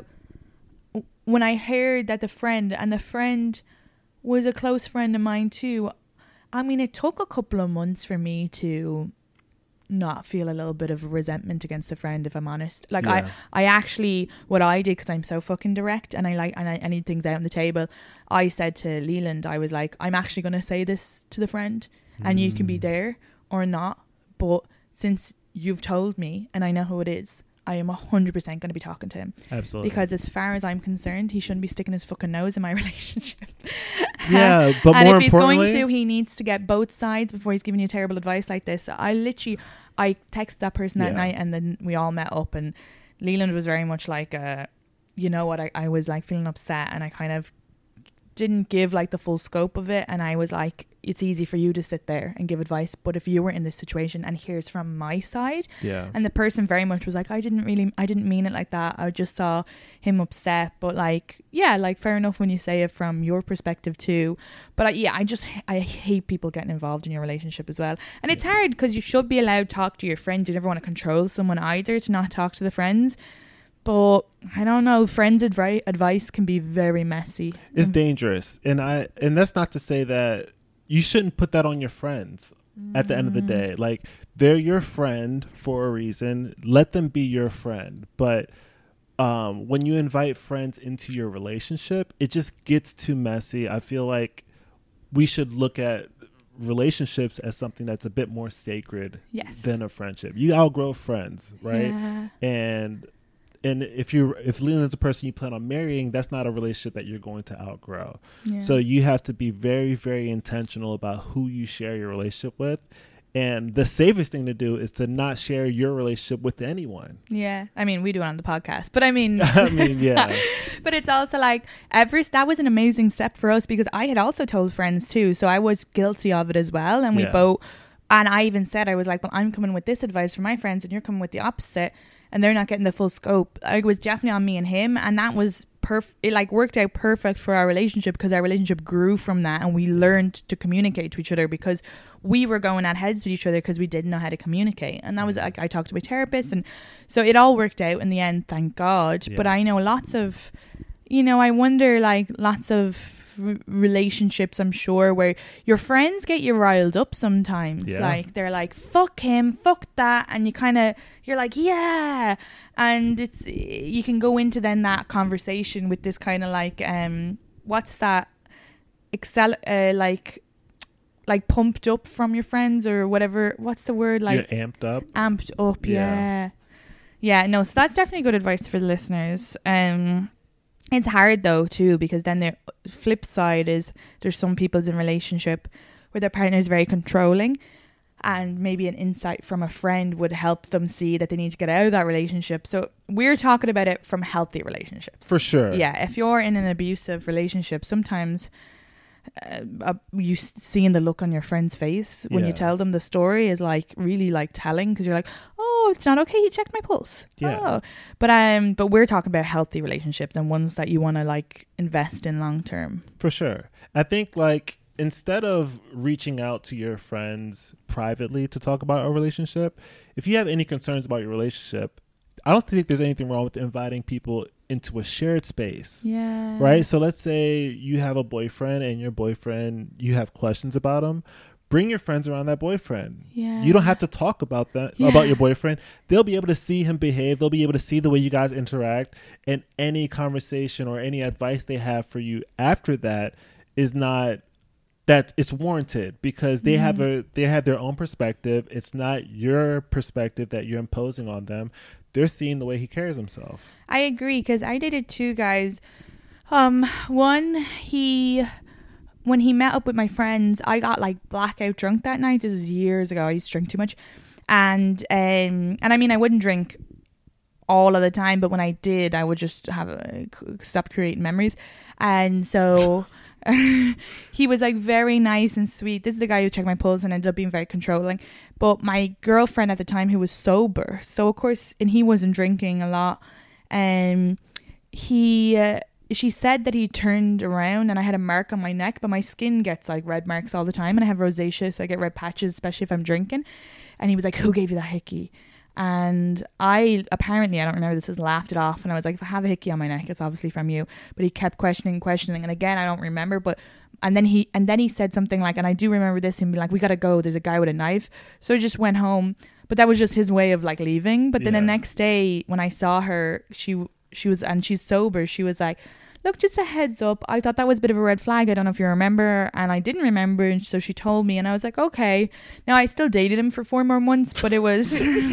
When I heard that the friend, and the friend was a close friend of mine too, I mean, it took a couple of months for me to not feel a little bit of resentment against the friend, if I'm honest. Like Yeah. I, I actually, what I did, because I'm so fucking direct and I like, and I, I need things out on the table, I said to Leland, I was like, I'm actually going to say this to the friend, and you can be there or not, but since you've told me and I know who it is, I am one hundred percent going to be talking to him. Absolutely. Because as far as I'm concerned, he shouldn't be sticking his fucking nose in my relationship. Yeah, but and more if he's going importantly- to, he needs to get both sides before he's giving you terrible advice like this. I literally, I texted that person that Yeah. night, and then we all met up, and Leland was very much like, uh, you know what, I, I was like feeling upset, and I kind of didn't give like the full scope of it, and I was like, it's easy for you to sit there and give advice, but if you were in this situation and here's from my side, Yeah. and the person very much was like, I didn't really, I didn't mean it like that. I just saw him upset. But like, yeah, like fair enough when you say it from your perspective too. But I, yeah, I just, I hate people getting involved in your relationship as well. And it's hard because you should be allowed to talk to your friends. You never want to control someone either, to not talk to the friends. But I don't know, friends' advi- advice can be very messy. It's dangerous. And I and that's not to say that you shouldn't put that on your friends at the end of the day. Like, they're your friend for a reason. Let them be your friend. But um, when you invite friends into your relationship, it just gets too messy. I feel like we should look at relationships as something that's a bit more sacred Yes. than a friendship. You outgrow friends, right? Yeah. And and if you if Leland's a person you plan on marrying, that's not a relationship that you're going to outgrow. Yeah. So you have to be very, very intentional about who you share your relationship with. And the safest thing to do is to not share your relationship with anyone. Yeah. I mean, we do it on the podcast, but I mean, I mean, yeah. But it's also like every, that was an amazing step for us because I had also told friends too. So I was guilty of it as well. And we Yeah. both, and I even said, I was like, well, I'm coming with this advice from my friends and you're coming with the opposite. And they're not getting the full scope. It was definitely on me and him. And that was perfect. It like worked out perfect for our relationship because our relationship grew from that. And we learned to communicate to each other because we were going at heads with each other because we didn't know how to communicate. And that was like, I talked to my therapist. And so it all worked out in the end, thank God. Yeah. But I know lots of, you know, I wonder like lots of r- relationships, I'm sure, where your friends get you riled up sometimes. Yeah. Like they're like, fuck him, fuck that. And you kind of, you're like, yeah. And it's, you can go into then that conversation with this kind of like, um, what's that? Excel, uh, like, like pumped up from your friends or whatever. What's the word? Like you're amped up. amped up. Yeah. Yeah. Yeah. No, so that's definitely good advice for the listeners. Um, it's hard though too, because then the flip side is there's some people's in relationship where their partner is very controlling, and maybe an insight from a friend would help them see that they need to get out of that relationship. So we're talking about it from healthy relationships. For sure. Yeah. If you're in an abusive relationship, sometimes uh, uh, you s- seeing the look on your friend's face when Yeah. you tell them the story is like really like telling, because you're like, oh, it's not okay, you checked my pulse. Yeah. Oh. But um but we're talking about healthy relationships and ones that you want to like invest in long term. For sure. I think like instead of reaching out to your friends privately to talk about a relationship, if you have any concerns about your relationship, I don't think there's anything wrong with inviting people into a shared space. Yeah. Right? So let's say you have a boyfriend and your boyfriend, you have questions about him. Bring your friends around that boyfriend. Yeah. You don't have to talk about that, Yeah. about your boyfriend. They'll be able to see him behave. They'll be able to see the way you guys interact, and any conversation or any advice they have for you after that is not that it's warranted, because they Mm-hmm. have a they have their own perspective. It's not your perspective that you're imposing on them. They're seeing the way he carries himself. I agree, because I dated two guys. Um, one, he, when he met up with my friends, I got like blackout drunk that night. This was years ago. I used to drink too much, and um, and I mean, I wouldn't drink all of the time, but when I did, I would just have a, stop creating memories, and so. He was like very nice and sweet. This is the guy who checked my pulse and ended up being very controlling. But my girlfriend at the time, who was sober, so of course, and he wasn't drinking a lot, um, he uh, she said that he turned around and I had a mark on my neck, but my skin gets like red marks all the time, and I have rosacea, so I get red patches, especially if I'm drinking. And he was like, "Who gave you that hickey?" And I apparently, I don't remember this, was laughed it off. And I was like, if I have a hickey on my neck, it's obviously from you. But he kept questioning, questioning. And again, I don't remember. But, and then he, and then he said something like, and I do remember this, and be like, we got to go. There's a guy with a knife. So I just went home. But that was just his way of like leaving. But then Yeah. the next day when I saw her, she, she was, and she's sober. She was like, look, just a heads up. I thought that was a bit of a red flag. I don't know if you remember. And I didn't remember. And so she told me, and I was like, okay. Now I still dated him for four more months, but it was,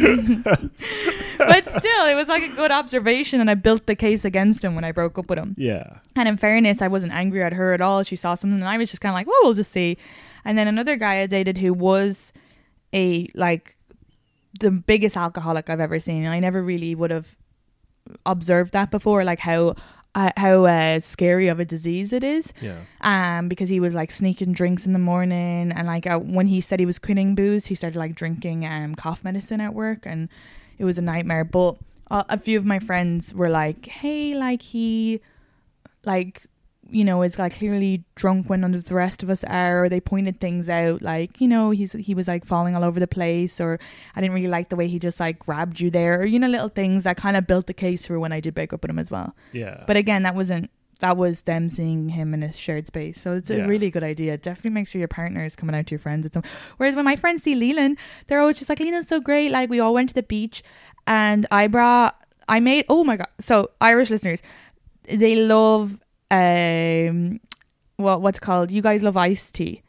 but still, it was like a good observation. And I built the case against him when I broke up with him. Yeah. And in fairness, I wasn't angry at her at all. She saw something, and I was just kind of like, well, we'll just see. And then another guy I dated who was a, like, the biggest alcoholic I've ever seen. And I never really would have observed that before, like how uh, how uh, scary of a disease it is. Yeah. Um, because he was like sneaking drinks in the morning, and like uh, when he said he was quitting booze, he started like drinking um cough medicine at work, and it was a nightmare. But uh, a few of my friends were like, "Hey, like he, like." you know, is like clearly drunk when none of the rest of us are, or they pointed things out, like, you know, he's he was like falling all over the place, or I didn't really like the way he just like grabbed you there, or, you know, little things that kind of built the case for when I did break up with him as well. Yeah. But again, that wasn't that was them seeing him in a shared space, so it's a Yeah. really good idea. Definitely make sure your partner is coming out to your friends. It's some, whereas when my friends see Leland, they're always just like, Leland's so great, like we all went to the beach and I brought I made oh my god so Irish listeners, they love um what what's called, you guys love iced tea.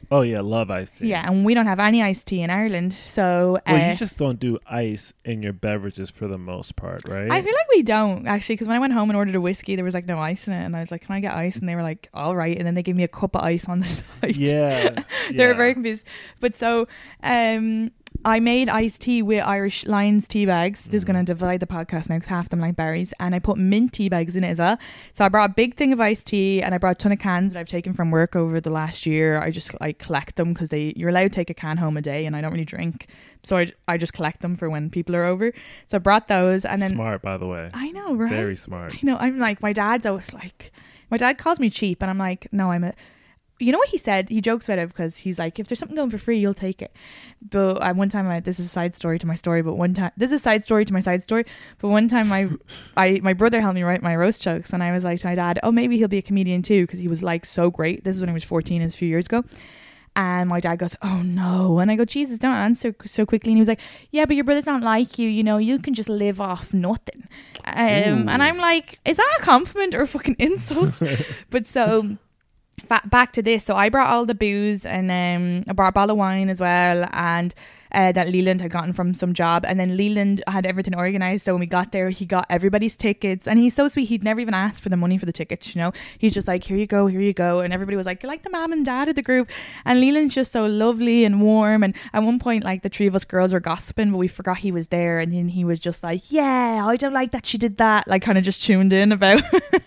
Oh yeah, love iced tea. Yeah, and we don't have any iced tea in Ireland, so uh, well, you just don't do ice in your beverages for the most part, right? I feel like we don't actually, because when I went home and ordered a whiskey, there was like no ice in it, and I was like, "Can I get ice?" And they were like, "All right," and then they gave me a cup of ice on the side. Yeah, they were yeah. very confused. But so, um, I made iced tea with Irish Lions tea bags. This is going to divide the podcast now because half them like berries, and I put mint tea bags in it as well. So I brought a big thing of iced tea, and I brought a ton of cans that I've taken from work over the last year. I just like collect them because they you're allowed to take a can home a day, and I don't really drink, so I, I just collect them for when people are over. So I brought those, and then smart, by the way. I know, right? Very smart. I know. I'm like, my dad's always like, my dad calls me cheap, and I'm like, no, I'm a. You know what he said? He jokes about it because he's like, if there's something going for free, you'll take it. But uh, one time, I, this is a side story to my story, but one time, this is a side story to my side story. But one time, my, I, my brother helped me write my roast jokes, and I was like to my dad, oh, maybe he'll be a comedian too, because he was like so great. This is when I was fourteen, it's a few years ago. And my dad goes, oh no. And I go, Jesus, don't answer so quickly. And he was like, yeah, but your brother's not like you. You know, you can just live off nothing. Um, and I'm like, is that a compliment or a fucking insult? But so... back to this, so I brought all the booze, and um, I brought a bottle of wine as well, and uh, that Leland had gotten from some job, and then Leland had everything organised. So when we got there, he got everybody's tickets, and he's so sweet. He'd never even asked for the money for the tickets, you know. He's just like, here you go, here you go, and everybody was like, you're like the mom and dad of the group. And Leland's just so lovely and warm. And at one point, like, the three of us girls were gossiping, but we forgot he was there, and then he was just like, yeah, I don't like that she did that, like kind of just tuned in about.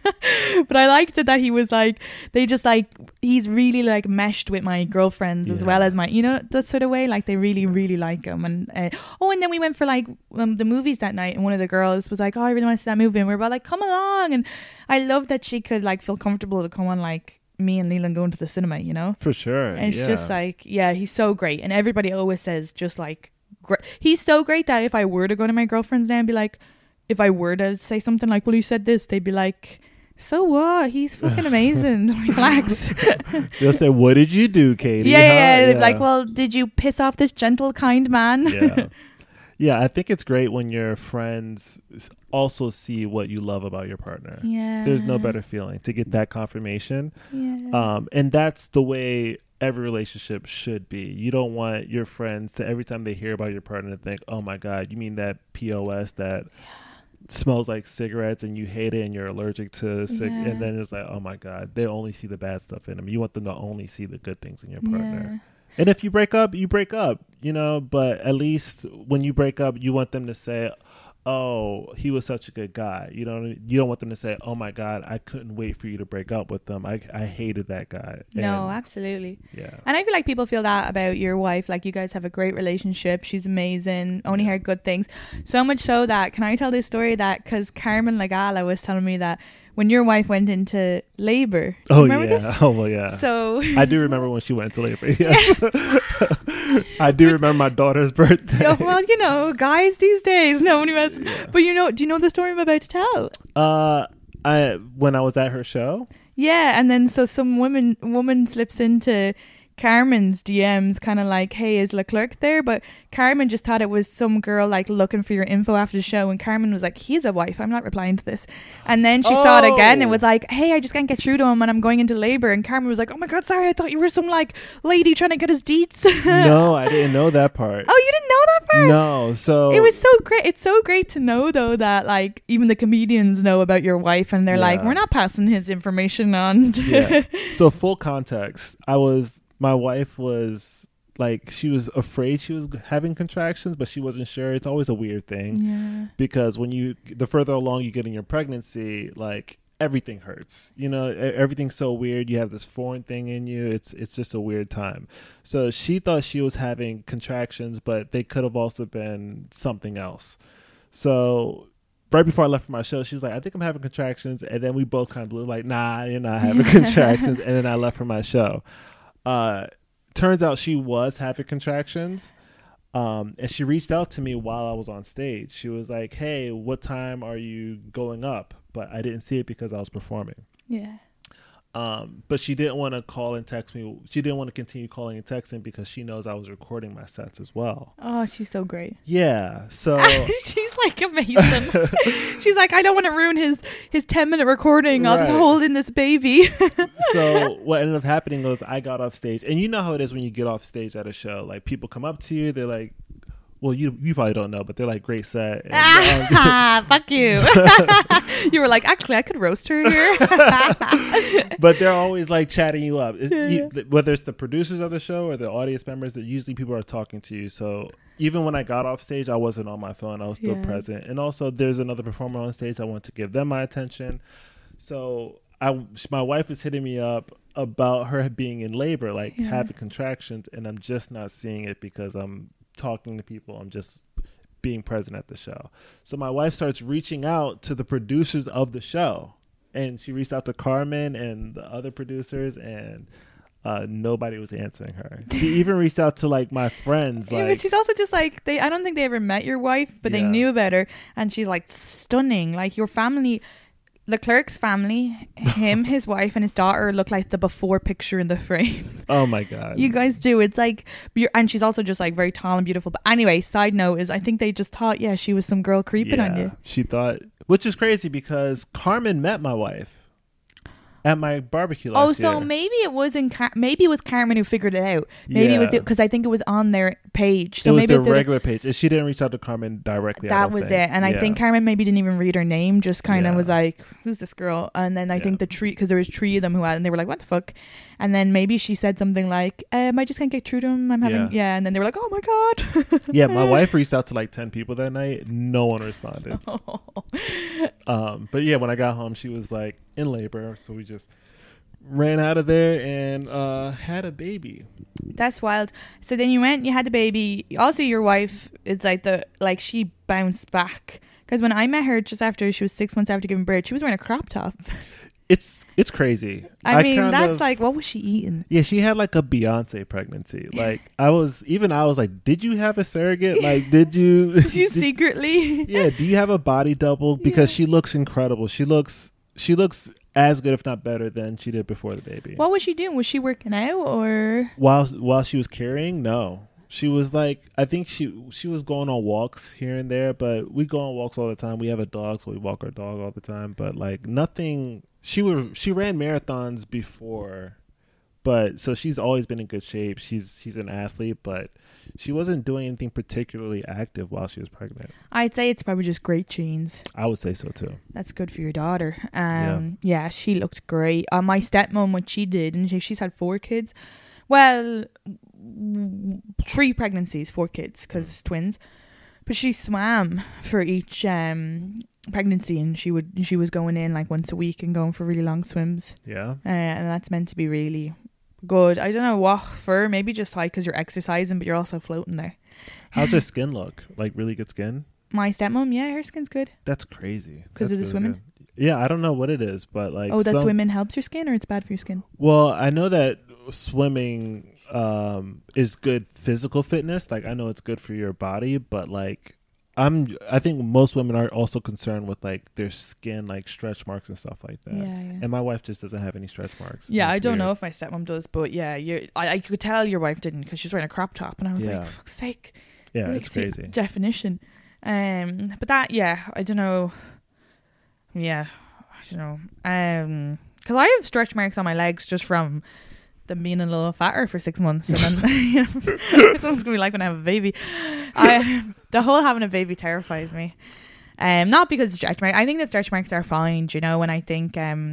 But I liked it that he was like, they just like, he's really like meshed with my girlfriends yeah. as well as my, you know, that sort of way. Like they really really like him. And uh, oh, and then we went for like um, the movies that night, and one of the girls was like, oh, I really want to see that movie, and we were all like, come along. And I love that she could like feel comfortable to come on like me and Leland going to the cinema, you know. For sure. And it's yeah. just like, yeah, he's so great. And everybody always says just like gr- he's so great that if I were to go to my girlfriend's now and be like, if I were to say something like, well, you said this, they'd be like, so what? He's fucking amazing. Relax. They'll say, what did you do, Katie? Yeah, yeah, yeah. Huh? yeah. Like, well, did you piss off this gentle, kind man? Yeah. Yeah, I think it's great when your friends also see what you love about your partner. Yeah. There's no better feeling to get that confirmation. Yeah. Um, and that's the way every relationship should be. You don't want your friends to, every time they hear about your partner, to think, oh my God, you mean that P O S that... Yeah. smells like cigarettes and you hate it and you're allergic to cig- yeah. and then it's like, oh my God, they only see the bad stuff in them. You want them to only see the good things in your partner. Yeah. And if you break up, you break up, you know, but at least when you break up, you want them to say, oh, he was such a good guy. You know, you don't want them to say, oh my God, I couldn't wait for you to break up with them. I I hated that guy. And no, absolutely. Yeah. And I feel like people feel that about your wife. Like you guys have a great relationship. She's amazing. Only heard good things. So much so that, can I tell this story that, because Carmen Lagala was telling me that when your wife went into labor. Oh yeah. This? Oh well, yeah. So I do remember when she went into labor. Yes. I do remember my daughter's birthday. Oh, well, you know, guys these days, nobody was. Yeah. But you know, do you know the story I'm about to tell? Uh, I when I was at her show. Yeah, and then so some woman woman slips into Carmen's D Ms, kind of like, hey, is Leclerc there? But Carmen just thought it was some girl like looking for your info after the show, and Carmen was like, he's a wife, I'm not replying to this. And then she oh. saw it again and was like, hey, I just can't get through to him and I'm going into labor. And Carmen was like, oh my God, sorry, I thought you were some like lady trying to get his deets. No, I didn't know that part. Oh, you didn't know that part? No. So it was so great. It's so great to know though that like even the comedians know about your wife, and they're yeah. like, we're not passing his information on. Yeah. So full context, I was my wife was like, she was afraid she was having contractions, but she wasn't sure. It's always a weird thing. Yeah. Because when you, the further along you get in your pregnancy, like everything hurts, you know, everything's so weird. You have this foreign thing in you. It's, it's just a weird time. So she thought she was having contractions, but they could have also been something else. So right before I left for my show, she was like, I think I'm having contractions. And then we both kind of blew like, nah, you're not having contractions. And then I left for my show. Uh, turns out she was having contractions. Um, and she reached out to me while I was on stage. She was like, hey, what time are you going up? But I didn't see it because I was performing. Yeah. Um, but she didn't want to call and text me. She didn't want to continue calling and texting because she knows I was recording my sets as well. Oh, she's so great. Yeah. So she's like amazing. She's like, I don't want to ruin his his ten minute recording. I'll Right. just hold in this baby. So what ended up happening was I got off stage, and you know how it is when you get off stage at a show. Like, people come up to you, they're like, well, you you probably don't know, but they're like, great set. And, Ah, fuck you. You were like, actually, I could roast her here. but they're always like chatting you up. It- Yeah, you- yeah. Whether it's the producers of the show or the audience members, that usually people are talking to you. So even when I got off stage, I wasn't on my phone. I was still Yeah. present. And also, there's another performer on stage. I want to give them my attention. So I, my wife is hitting me up about her being in labor, like Yeah. having contractions, and I'm just not seeing it because I'm talking to people. I'm just being present at the show. So my wife starts reaching out to the producers of the show, and she reached out to Carmen and the other producers, and uh, nobody was answering her. She even reached out to like my friends. Yeah, Like, but she's also just like, they. I don't think they ever met your wife, but they Yeah. knew about her. And she's like stunning. Like your family, Leclerc's family, him, his wife, and his daughter look like the before picture in the frame. oh my God. You guys do. It's like, you're, and she's also just like very tall and beautiful. But anyway, side note is I think they just thought, yeah, she was some girl creeping on Yeah, you. She thought, which is crazy because Carmen met my wife at my barbecue last Oh, so year. maybe it wasn't. Car- maybe it was Carmen who figured it out. Maybe it was Yeah. because I think it was on their page. So it was maybe the it's the- regular page. And she didn't reach out to Carmen directly. I that don't was think. it. And I Yeah. think Carmen maybe didn't even read her name. Just kind of Yeah. was like, "Who's this girl?" And then I Yeah. think the tree, because there was three of them who had, and they were like, "What the fuck?" And then maybe she said something like, um, "I just can't get through to him. I'm having yeah." Yeah. And then they were like, "Oh my god." yeah, my wife reached out to like ten people that night. No one responded. Um, but yeah, when I got home, she was like in labor, so we just ran out of there and uh, had a baby. That's wild. So then you went, you had the baby. Also, your wife is like the like she bounced back because when I met her just after she was six months after giving birth, she was wearing a crop top. It's it's crazy. I, mean, kind that's of- like, what was she eating? Yeah, she had like a Beyonce pregnancy. Like I was, even I was like, did you have a surrogate? Like, did you? Did you did- secretly? Yeah. Do you have a body double? Because Yeah. she looks incredible. She looks she looks as good, if not better, than she did before the baby. What was she doing? Was she working out or? While while she was carrying, no. She was like, I think she she was going on walks here and there, but we go on walks all the time. We have a dog, so we walk our dog all the time. But like nothing. She was she ran marathons before, but so she's always been in good shape. She's she's an athlete, but she wasn't doing anything particularly active while she was pregnant. I'd say it's probably just great genes. I would say so too. That's good for your daughter. Um, yeah. yeah, she looked great. Uh, my stepmom, what she did, and she, she's had four kids. Well, w- three pregnancies, four kids, because twins. But she swam for each um, pregnancy, and she would she was going in like once a week and going for really long swims. Yeah. Uh, and that's meant to be really good. I don't know what for. Maybe just like because you're exercising, but you're also floating there. How's her skin look? Like really good skin? My stepmom, yeah, her skin's good. That's crazy. 'Cause of That's the swimming? good. Yeah, I don't know what it is, but like Oh, that some- swimming helps your skin, or it's bad for your skin? Well, I know that swimming um, is good physical fitness. Like I know it's good for your body, but like I'm, I think most women are also concerned with like their skin, like stretch marks and stuff like that. Yeah, yeah. And my wife just doesn't have any stretch marks. Yeah, and I it's don't know weird. if my stepmom does, but yeah, you I, I could tell your wife didn't because she's wearing a crop top, and I was Yeah. like, fuck's sake. Yeah, Like, it's see, crazy. Definition. Um, but that, yeah, I don't know. Yeah, I don't know. Um, because I have stretch marks on my legs just from them being a little fatter for six months, and then you know, that's what it's gonna be like when I have a baby. I the whole having a baby terrifies me. Um, not because of stretch marks. I think that stretch marks are fine, you know, and I think um,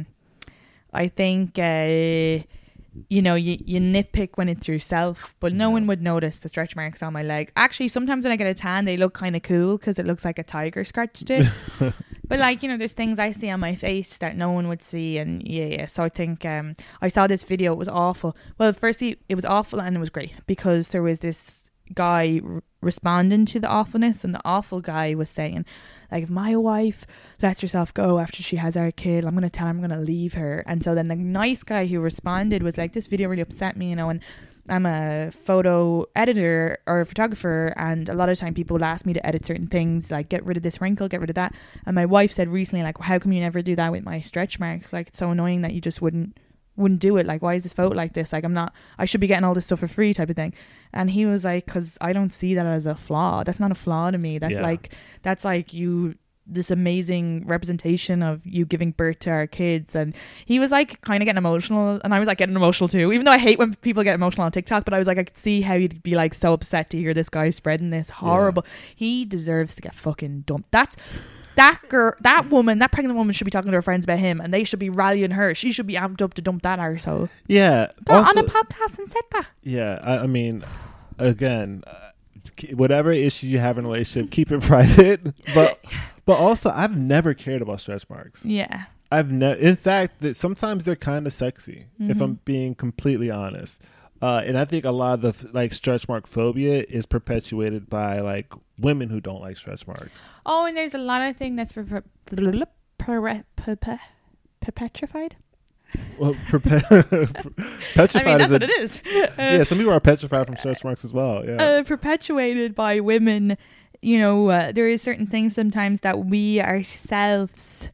I think uh. You know, you, you nitpick when it's yourself, but no Yeah. one would notice the stretch marks on my leg. Actually, sometimes when I get a tan, they look kind of cool because it looks like a tiger scratched it. But like, you know, there's things I see on my face that no one would see, and yeah, yeah. So I think um, I saw this video. It was awful. Well, firstly, it was awful and it was great because there was this guy r- responding to the awfulness, and the awful guy was saying, like, if my wife lets herself go after she has our kid, I'm going to tell her I'm going to leave her. And so then the nice guy who responded was like, this video really upset me, you know, and I'm a photo editor or a photographer, and a lot of time people will ask me to edit certain things, like get rid of this wrinkle, get rid of that. And my wife said recently, like, how come you never do that with my stretch marks? Like, it's so annoying that you just wouldn't wouldn't do it. Like, why is this photo like this? Like, I'm not, I should be getting all this stuff for free type of thing. And he was like, because I don't see that as a flaw. That's not a flaw to me. That yeah. like, that's like you, this amazing representation of you giving birth to our kids. And he was like kind of getting emotional, and I was like getting emotional too, even though I hate when people get emotional on TikTok. But I was like, I could see how you'd be like so upset to hear this guy spreading this horrible yeah. he deserves to get fucking dumped. That's that girl, that woman, that pregnant woman should be talking to her friends about him, and they should be rallying her. She should be amped up to dump that arsehole. Yeah, also, on a podcast and said that. Yeah, I, I mean, again, uh, whatever issue you have in a relationship, keep it private. But but also, I've never cared about stretch marks. Yeah, I've never. In fact, that sometimes they're kind of sexy. Mm-hmm. If I'm being completely honest. Uh, and I think a lot of the like stretch mark phobia is perpetuated by like women who don't like stretch marks. Oh, and there's a lot of things that's per- per- per- per- per- petrified. Well, perpe- petrified. I mean, that's is a, what it is. Uh, yeah, some people are petrified from stretch marks as well. Yeah, uh, perpetuated by women. You know, uh, there is certain things sometimes that we ourselves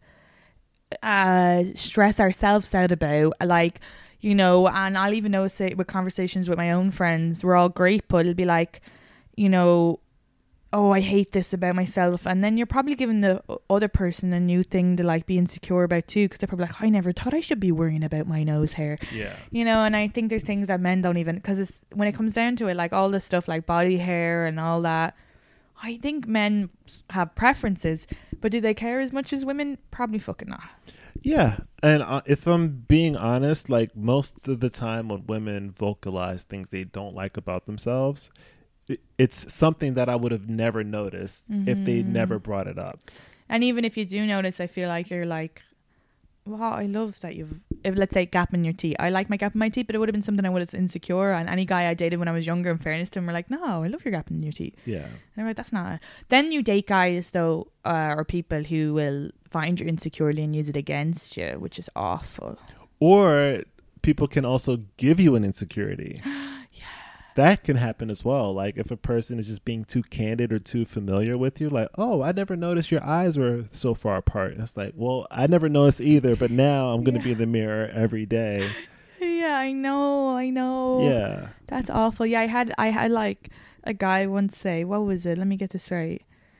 uh, stress ourselves out about, like. You know, and I'll even notice it with conversations with my own friends. We're all great, but it'll be like, you know, oh, I hate this about myself. And then you're probably giving the other person a new thing to like be insecure about too, because they're probably like, I never thought I should be worrying about my nose hair. Yeah. You know, and I think there's things that men don't even, because it's when it comes down to it, like all this stuff like body hair and all that, I think men have preferences, but do they care as much as women? Probably fucking not. Yeah, and uh, if I'm being honest, like most of the time when women vocalize things they don't like about themselves, it, it's something that I would have never noticed mm-hmm. if they never brought it up. And even if you do notice, I feel like you're like, wow, I love that you've, if, let's say, gap in your teeth. I like my gap in my teeth, but it would have been something I would have insecure. And any guy I dated when I was younger, in fairness to him, were like, no, I love your gap in your teeth. Yeah. And I'm like, that's not. Then you date guys, though, uh, or people who will find your insecurity and use it against you, which is awful. Or people can also give you an insecurity. That can happen as well. Like if a person is just being too candid or too familiar with you, like, oh, I never noticed your eyes were so far apart. And it's like, well, I never noticed either, but now I'm going to yeah. be in the mirror every day. Yeah, I know. I know. Yeah. That's awful. Yeah, I had, I had like a guy once say, what was it? Let me get this right.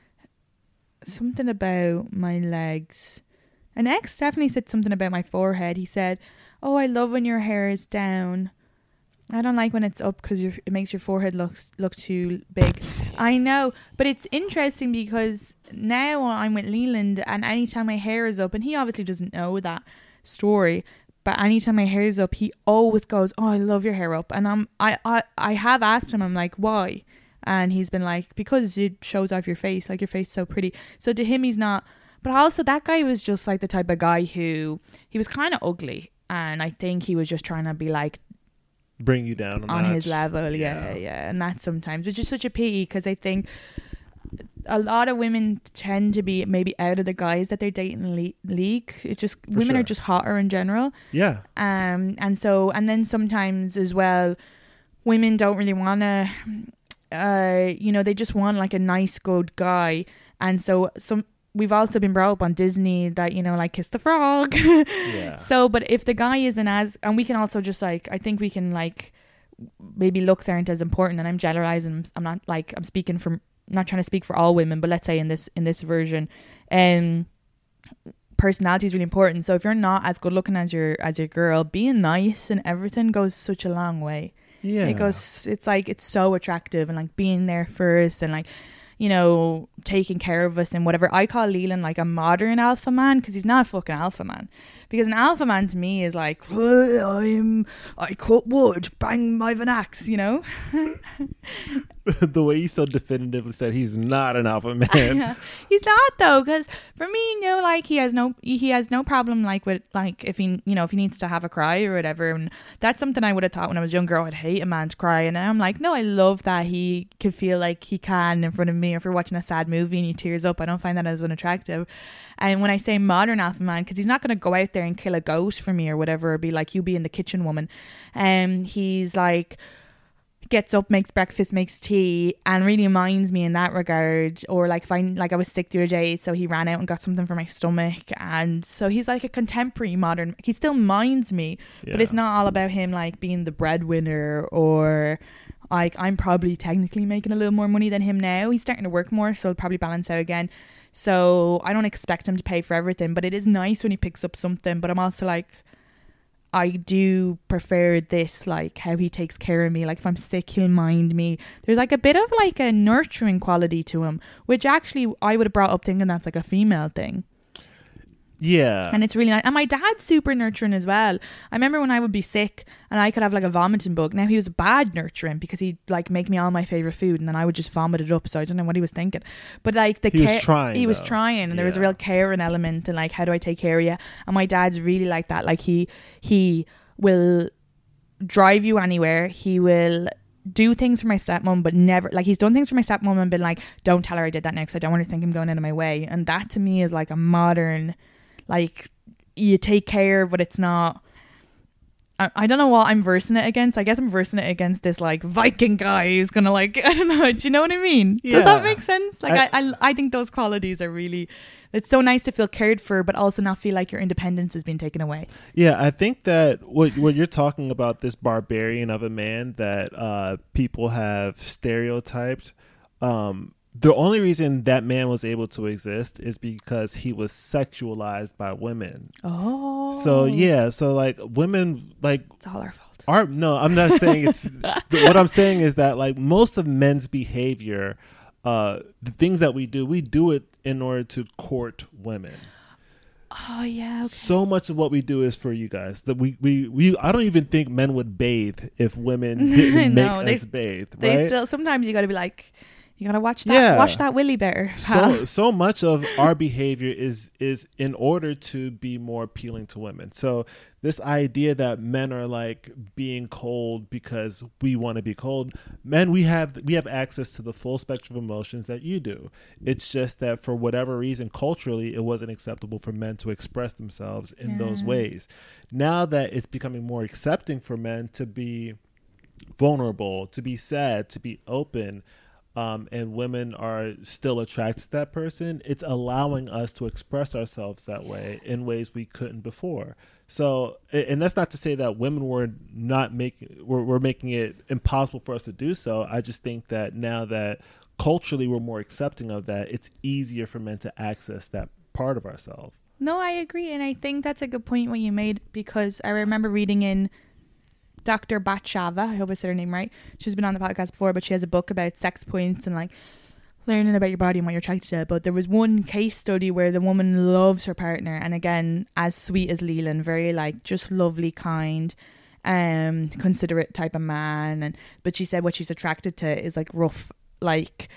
Something about my legs. An ex definitely said something about my forehead. He said, oh, I love when your hair is down. I don't like when it's up because it makes your forehead look, look too big. I know, but it's interesting because now I'm with Leland and anytime my hair is up, and he obviously doesn't know that story, but anytime my hair is up, he always goes, oh, I love your hair up. And I'm, I, I, I have asked him, I'm like, why? And he's been like, because it shows off your face, like your face is so pretty. So to him, he's not, but also that guy was just like the type of guy who, he was kind of ugly. And I think he was just trying to be like, bring you down on notch. His level. Yeah, yeah, yeah. And that sometimes, which is such a pity because I think a lot of women tend to be maybe out of the guys that they're dating le- league. It just, For women sure. are just hotter in general. Yeah. Um, and so, and then sometimes as well, women don't really want to, uh, you know, they just want like a nice, good guy. And so some, we've also been brought up on Disney that, you know, like Kiss the Frog. Yeah. So, but if the guy isn't as, and we can also just like, I think we can like, maybe looks aren't as important, and I'm generalizing. I'm not like, I'm speaking from, I'm not trying to speak for all women, but let's say in this, in this version, um, personality is really important. So if you're not as good looking as your, as your girl, being nice and everything goes such a long way. Yeah. It goes, it's like, it's so attractive, and like being there first and like, you know, taking care of us and whatever. I call Leland like a modern alpha man because he's not a fucking alpha man. Because an alpha man to me is like, oh, I'm, I cut wood, bang my an axe, you know? The way you so definitively said he's not an alpha man. Yeah. He's not though, because for me, you know, like he has no, he has no problem like with like if he, you know, if he needs to have a cry or whatever. And that's something I would have thought when I was younger. I'd hate a man to cry, and now I'm like, no, I love that he can feel like he can in front of me. Or if you're watching a sad movie and he tears up, I don't find that as unattractive. And when I say modern alpha man, because he's not going to go out there and kill a goat for me or whatever, or be like, you be in the kitchen woman. Um, he's like, gets up, makes breakfast, makes tea, and really minds me in that regard. Or like if I like I was sick the other day, so he ran out and got something for my stomach, and so he's like a contemporary modern. He still minds me, yeah. but it's not all about him like being the breadwinner, or like I'm probably technically making a little more money than him now. He's starting to work more, so it'll probably balance out again. So I don't expect him to pay for everything, but it is nice when he picks up something. But I'm also like, I do prefer this, like how he takes care of me. Like if I'm sick, he'll mind me. There's like a bit of like a nurturing quality to him, which actually I would have brought up thinking that's like a female thing. Yeah. And it's really nice. And my dad's super nurturing as well. I remember when I would be sick and I could have like a vomiting bug. Now he was bad nurturing because he'd like make me all my favourite food and then I would just vomit it up. So I don't know what he was thinking. But like the He care, was trying. He though. was trying and yeah. there was a real caring element and like, how do I take care of you? And my dad's really like that. Like he he will drive you anywhere. He will do things for my stepmom, but never like he's done things for my stepmom and been like, don't tell her I did that now because I don't want her to think I'm going out of my way. And that to me is like a modern, like, you take care, but it's not. I, I don't know what I'm versing it against. I guess I'm versing it against this like Viking guy who's gonna like, I don't know. Do you know what I mean? Yeah. Does that make sense? Like I, I, I, I think those qualities are really. It's so nice to feel cared for, but also not feel like your independence has been taken away. Yeah, I think that what what you're talking about, this barbarian of a man that uh, people have stereotyped. Um, The only reason that man was able to exist is because he was sexualized by women. Oh. So, yeah. So, like, women, like... It's all our fault. Are, no, I'm not saying it's... What I'm saying is that, like, most of men's behavior, uh, the things that we do, we do it in order to court women. Oh, yeah. Okay. So much of what we do is for you guys. That we, we, we I don't even think men would bathe if women didn't no, make they, us bathe. They right? still... Sometimes you got to be like... You gotta watch that. Yeah. Watch that willy better. So so much of our behavior is is in order to be more appealing to women. So this idea that men are like being cold because we want to be cold, men we have we have access to the full spectrum of emotions that you do. It's just that for whatever reason, culturally, it wasn't acceptable for men to express themselves in yeah. those ways. Now that it's becoming more accepting for men to be vulnerable, to be sad, to be open. Um, and women are still attracted to that person, it's allowing us to express ourselves that way in ways we couldn't before. So, and that's not to say that women were not making, were, were making it impossible for us to do so. I just think that now that culturally we're more accepting of that, it's easier for men to access that part of ourselves. No, I agree. And I think that's a good point what you made, because I remember reading in Doctor Batshava, I hope I said her name right. She's been on the podcast before, but she has a book about sex points and like learning about your body and what you're attracted to. But there was one case study where the woman loves her partner, and again, as sweet as Leland, very like just lovely, kind, um, considerate type of man. And but she said what she's attracted to is like rough, like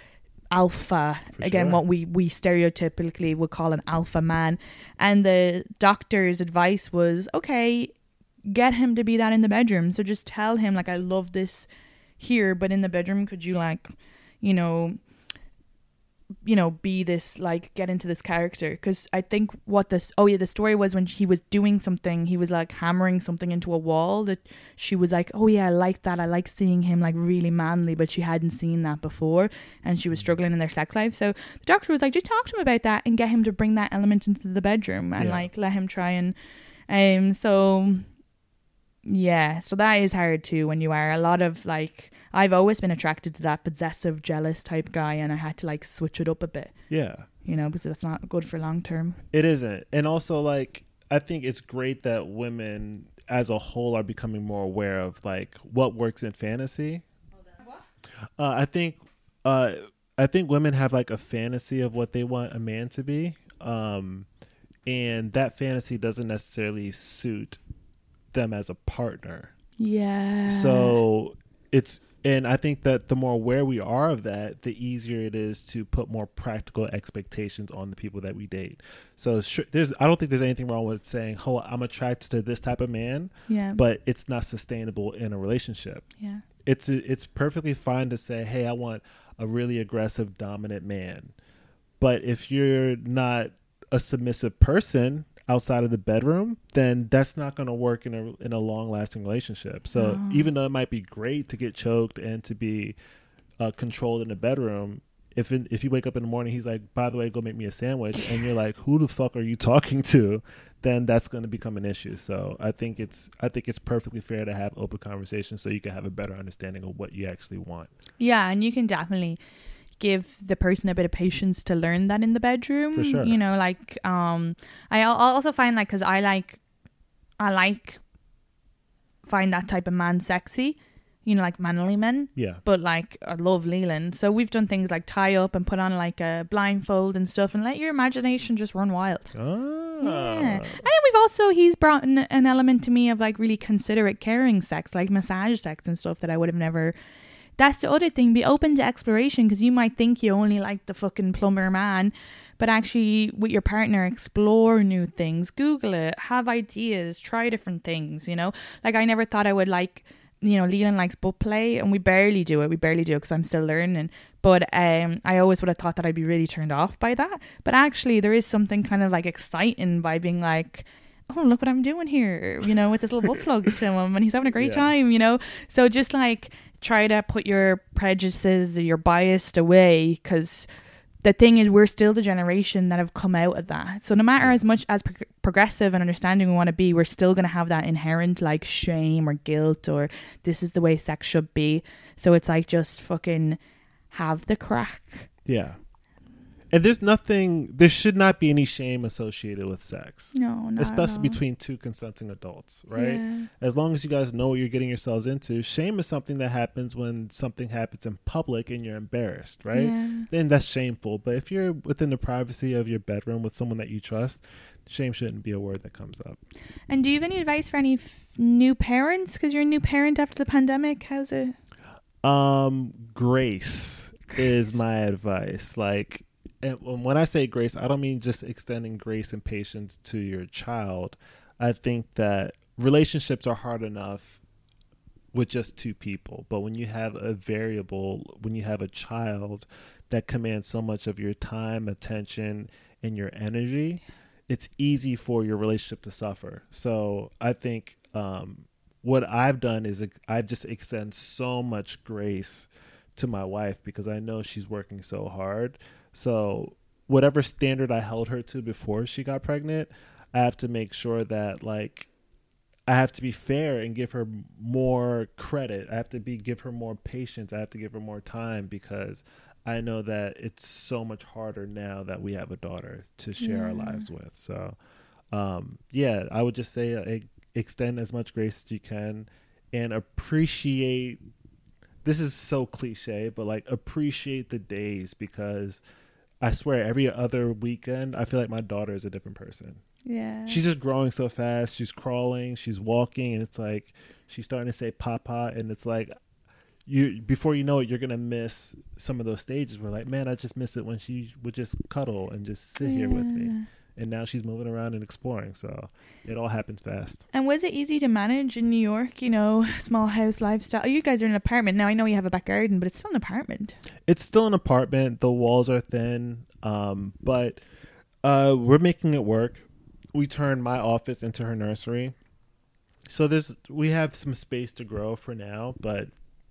alpha. For again, sure. What we we stereotypically would call an alpha man. And the doctor's advice was, okay, get him to be that in the bedroom. So just tell him like, I love this here, but in the bedroom, could you like, you know, you know, be this, like, get into this character. Because I think what this, oh yeah, the story was when he was doing something, he was like hammering something into a wall, that she was like, oh yeah, I like that. I like seeing him like really manly, but she hadn't seen that before, and she was struggling in their sex life. So the doctor was like, just talk to him about that and get him to bring that element into the bedroom and yeah. like let him try and, um, so yeah, so that is hard too when you are a lot of like, I've always been attracted to that possessive, jealous type guy, and I had to like switch it up a bit. Yeah. You know, because that's not good for long term. It isn't. And also, like, I think it's great that women as a whole are becoming more aware of like what works in fantasy. What? Uh, I think uh, I think women have like a fantasy of what they want a man to be. Um, and that fantasy doesn't necessarily suit them as a partner. Yeah. So it's, and I think that the more aware we are of that, the easier it is to put more practical expectations on the people that we date. So sure, there's, I don't think there's anything wrong with saying, oh, I'm attracted to this type of man, yeah, but it's not sustainable in a relationship. Yeah. It's, it's perfectly fine to say, hey, I want a really aggressive, dominant man. But if you're not a submissive person, outside of the bedroom, then that's not going to work in a in a long lasting relationship. So Oh. even though it might be great to get choked and to be uh, controlled in the bedroom, if in, if you wake up in the morning, he's like, by the way, go make me a sandwich, and you're like, who the fuck are you talking to? Then that's going to become an issue. So I think it's I think it's perfectly fair to have open conversations so you can have a better understanding of what you actually want. Yeah, and you can definitely give the person a bit of patience to learn that in the bedroom. For sure. You know, like um, I al- also find like because I like, I like find that type of man sexy. You know, like manly men. Yeah. But like I love Leland, so we've done things like tie up and put on like a blindfold and stuff, and let your imagination just run wild. Oh. Yeah. And then we've also, he's brought in an element to me of like really considerate, caring sex, like massage sex and stuff that I would have never. That's the other thing. Be open to exploration, because you might think you only like the fucking plumber man, but actually with your partner, explore new things, Google it, have ideas, try different things, you know? Like I never thought I would like, you know, Leland likes butt play, and we barely do it. We barely do it because I'm still learning. But um, I always would have thought that I'd be really turned off by that. But actually, there is something kind of like exciting by being like, oh, look what I'm doing here, you know, with this little butt plug to him, and he's having a great Yeah. time, you know. So just like try to put your prejudices or your bias away, because the thing is, we're still the generation that have come out of that. So no matter as much as pro- progressive and understanding we want to be, we're still going to have that inherent like shame or guilt, or this is the way sex should be. So it's like, just fucking have the crack. Yeah. And there's nothing, there should not be any shame associated with sex. No, no. Especially between two consenting adults, right? Yeah. As long as you guys know what you're getting yourselves into. Shame is something that happens when something happens in public and you're embarrassed, right? Yeah. Then that's shameful. But if you're within the privacy of your bedroom with someone that you trust, shame shouldn't be a word that comes up. And do you have any advice for any f- new parents? Because you're a new parent after the pandemic. How's it? Um, grace, grace is my advice. Like, and when I say grace, I don't mean just extending grace and patience to your child. I think that relationships are hard enough with just two people, but when you have a variable, when you have a child that commands so much of your time, attention, and your energy, it's easy for your relationship to suffer. So I think um, what I've done is ex- I've just extend so much grace to my wife, because I know she's working so hard. So whatever standard I held her to before she got pregnant, I have to make sure that, like, I have to be fair and give her more credit. I have to be give her more patience. I have to give her more time, because I know that it's so much harder now that we have a daughter to share our Yeah. lives with. So, um, yeah, I would just say uh, extend as much grace as you can, and appreciate. This is so cliche, but like appreciate the days, because I swear every other weekend I feel like my daughter is a different person. Yeah. She's just growing so fast. She's crawling, she's walking, and it's like she's starting to say papa, and it's like you before you know it, you're gonna miss some of those stages where, like, man, I just miss it when she would just cuddle and just sit here with me. And now she's moving around and exploring, so it all happens fast. And was it easy to manage in New York, you know, small house lifestyle? You guys are in an apartment. Now, I know you have a back garden, but it's still an apartment. It's still an apartment. The walls are thin, um, but uh, we're making it work. We turned my office into her nursery. So there's we have some space to grow for now, but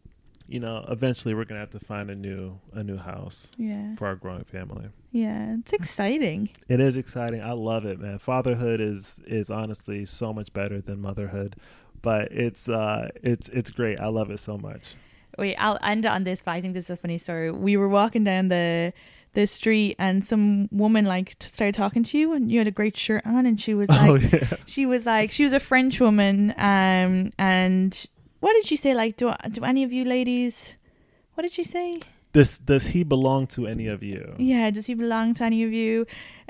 you know, eventually we're gonna have to find a new a new house Yeah. for our growing family. Yeah. It's exciting. It is exciting. I love it, man. Fatherhood is is honestly so much better than motherhood, but it's uh it's it's great. I love it so much. Wait, I'll end on this, but I think this is a funny story. We were walking down the the street, and some woman like t- started talking to you, and you had a great shirt on, and she was like, Oh yeah. she was like, she was a French woman, um, and what did she say? Like, do do any of you ladies? What did she say? Does does he belong to any of you? Yeah, does he belong to any of you?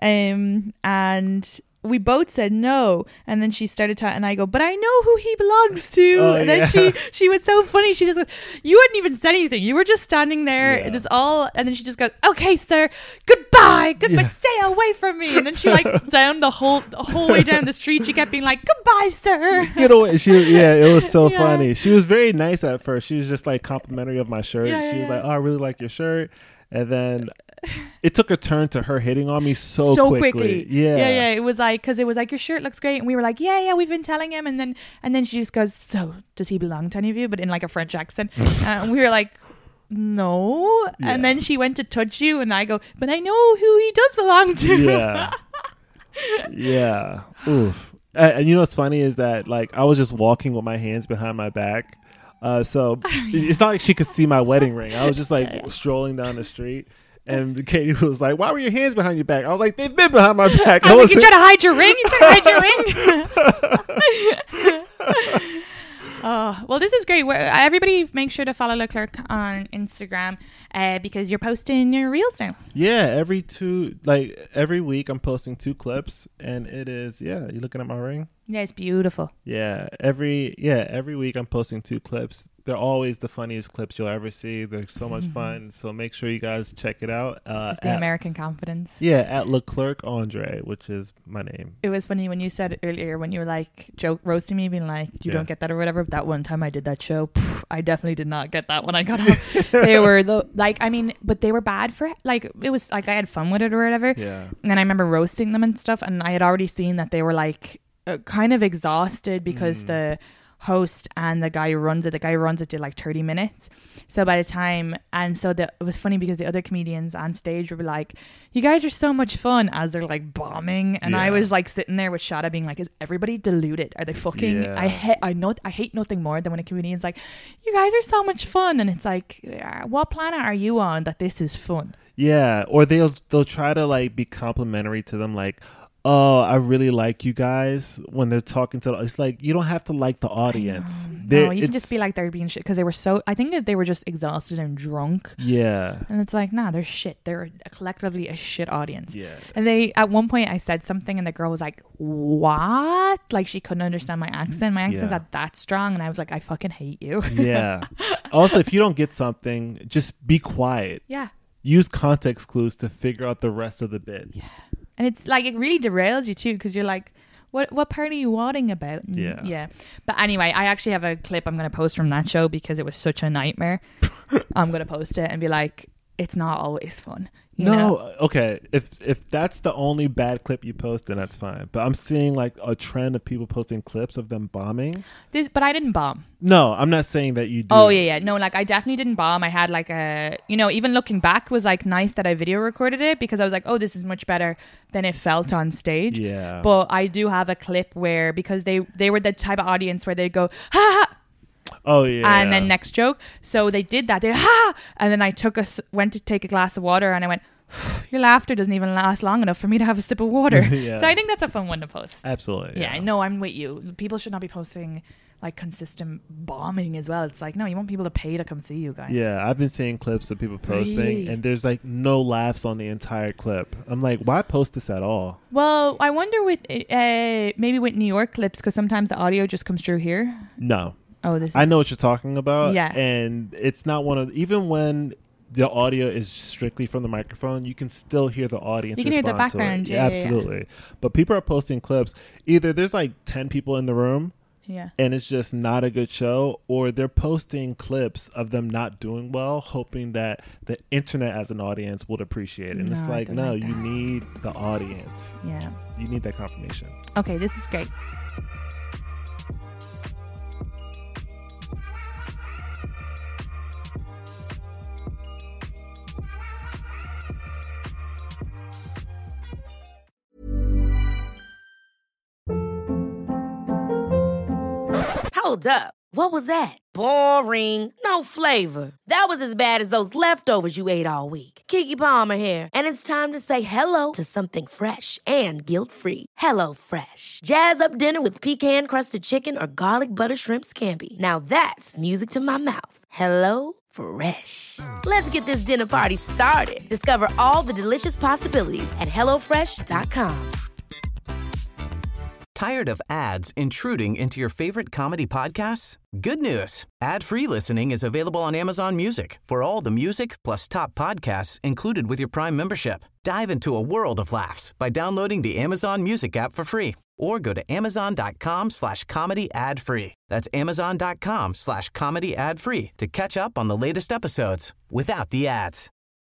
Um, and we both said no, and then she started talking, and I go, but I know who he belongs to. Oh, and then yeah. she she was so funny. She just goes, you hadn't even said anything. You were just standing there. Yeah. It was all, and then she just goes, okay, sir, goodbye, goodbye, Yeah. stay away from me. And then she like down the whole the whole way down the street, she kept being like, goodbye, sir. Get away. She yeah, it was so Yeah. funny. She was very nice at first. She was just like complimentary of my shirt. Yeah, she was yeah. like, oh, I really like your shirt. And then it took a turn to her hitting on me so, so quickly. quickly. Yeah. Yeah, yeah. It was like, because it was like, your shirt looks great. And we were like, yeah, yeah, we've been telling him. And then and then she just goes, so does he belong to any of you? But in like a French accent. uh, and we were like, no. Yeah. And then she went to touch you. And I go, but I know who he does belong to. Yeah. Yeah. Oof. And, and you know what's funny is that like I was just walking with my hands behind my back. Uh, so it's not like she could see my wedding ring. I was just like Yeah, yeah. strolling down the street. And Katie was like, why were your hands behind your back? I was like, they've been behind my back. I was like, you wasn't- trying to hide your ring? You trying to hide your ring? Oh, well, this is great. We're, everybody make sure to follow Leclerc on Instagram uh, because you're posting your reels now. Yeah, every two, like every week I'm posting two clips and it is, yeah, you looking at my ring? Yeah, it's beautiful. Yeah, every, yeah, every week I'm posting two clips. They're always the funniest clips you'll ever see. They're so much fun. So make sure you guys check it out. Uh, This is the at- American confidence. Yeah, at Leclerc Andre, which is my name. It was funny when you said earlier, when you were like joke roasting me, being like, you Yeah. don't get that or whatever. That one time I did that show, pff, I definitely did not get that when I got home. They were the, like, I mean, but they were bad for, like, it was like I had fun with it or whatever. Yeah. And I remember roasting them and stuff. And I had already seen that they were like uh, kind of exhausted because Mm. the host and the guy who runs it, the guy who runs it did like thirty minutes. So by the time, and so the, it was funny because the other comedians on stage were like, you guys are so much fun as they're like bombing. And I Yeah. was like sitting there with Shada being like, is everybody deluded? Are they fucking, Yeah. I hate, I know, I hate nothing more than when a comedian's like, you guys are so much fun. And it's like, uh, what planet are you on that this is fun? Yeah, or they'll they'll try to like be complimentary to them, like, "Oh, I really like you guys." When they're talking to, it's like you don't have to like the audience. They're- No, you can just it's- be like they're being shit because they were so. I think that they were just exhausted and drunk, yeah, and it's like, nah, they're shit. They're collectively a shit audience. yeah, And they, at one point, I said something, and the girl was like, "What?" Like she couldn't understand my accent. My accent's Yeah. not that strong, and I was like, "I fucking hate you." yeah. Also, if you don't get something, just be quiet. Yeah. Use context clues to figure out the rest of the bit. Yeah. And it's like, it really derails you too, because you're like, what what part are you wadding about? And Yeah. Yeah. But anyway, I actually have a clip I'm going to post from that show because it was such a nightmare. I'm going to post it and be like, it's not always fun. You No, know? okay. If if that's the only bad clip you post, then that's fine. But I'm seeing like a trend of people posting clips of them bombing. This, but I didn't bomb. No, I'm not saying that you do. Oh yeah, yeah. No, like I definitely didn't bomb. I had like a, you know, even looking back was like nice that I video recorded it because I was like, oh, this is much better than it felt on stage. Yeah. But I do have a clip where, because they they were the type of audience where they'd go, ha ha. Oh yeah. And then next joke. So they did that. They ha, and then I took a s- went to take a glass of water, and I went, your laughter doesn't even last long enough for me to have a sip of water. Yeah. So I think that's a fun one to post. Absolutely. Yeah, I know. I'm with you. People should not be posting like consistent bombing as well. It's like, no, you want people to pay to come see you guys. Yeah, I've been seeing clips of people posting, Really? and there's like no laughs on the entire clip. I'm like, why post this at all? Well, I wonder with uh, maybe with New York clips, because sometimes the audio just comes through here. No, Oh, this is I know what you're talking about. Yeah. and it's not one of even when the audio is strictly from the microphone, you can still hear the audience. You can hear the respond to it. background, yeah, yeah, yeah. absolutely. But people are posting clips. Either there's like ten people in the room, Yeah. and it's just not a good show, or they're posting clips of them not doing well, hoping that the internet as an audience would appreciate it. And it's No, I like, don't no, like you that. need the audience. Yeah. You need that confirmation. Okay, this is great. Hold up. What was that? Boring. No flavor. That was as bad as those leftovers you ate all week. Keke Palmer here. And it's time to say hello to something fresh and guilt-free. Hello Fresh. Jazz up dinner with pecan-crusted chicken or garlic butter shrimp scampi. Now that's music to my mouth. Hello Fresh. Let's get this dinner party started. Discover all the delicious possibilities at hello fresh dot com. Tired of ads intruding into your favorite comedy podcasts? Good news. Ad-free listening is available on Amazon Music for all the music plus top podcasts included with your Prime membership. Dive into a world of laughs by downloading the Amazon Music app for free or go to amazon.com slash comedy ad free. That's amazon.com slash comedy ad free to catch up on the latest episodes without the ads.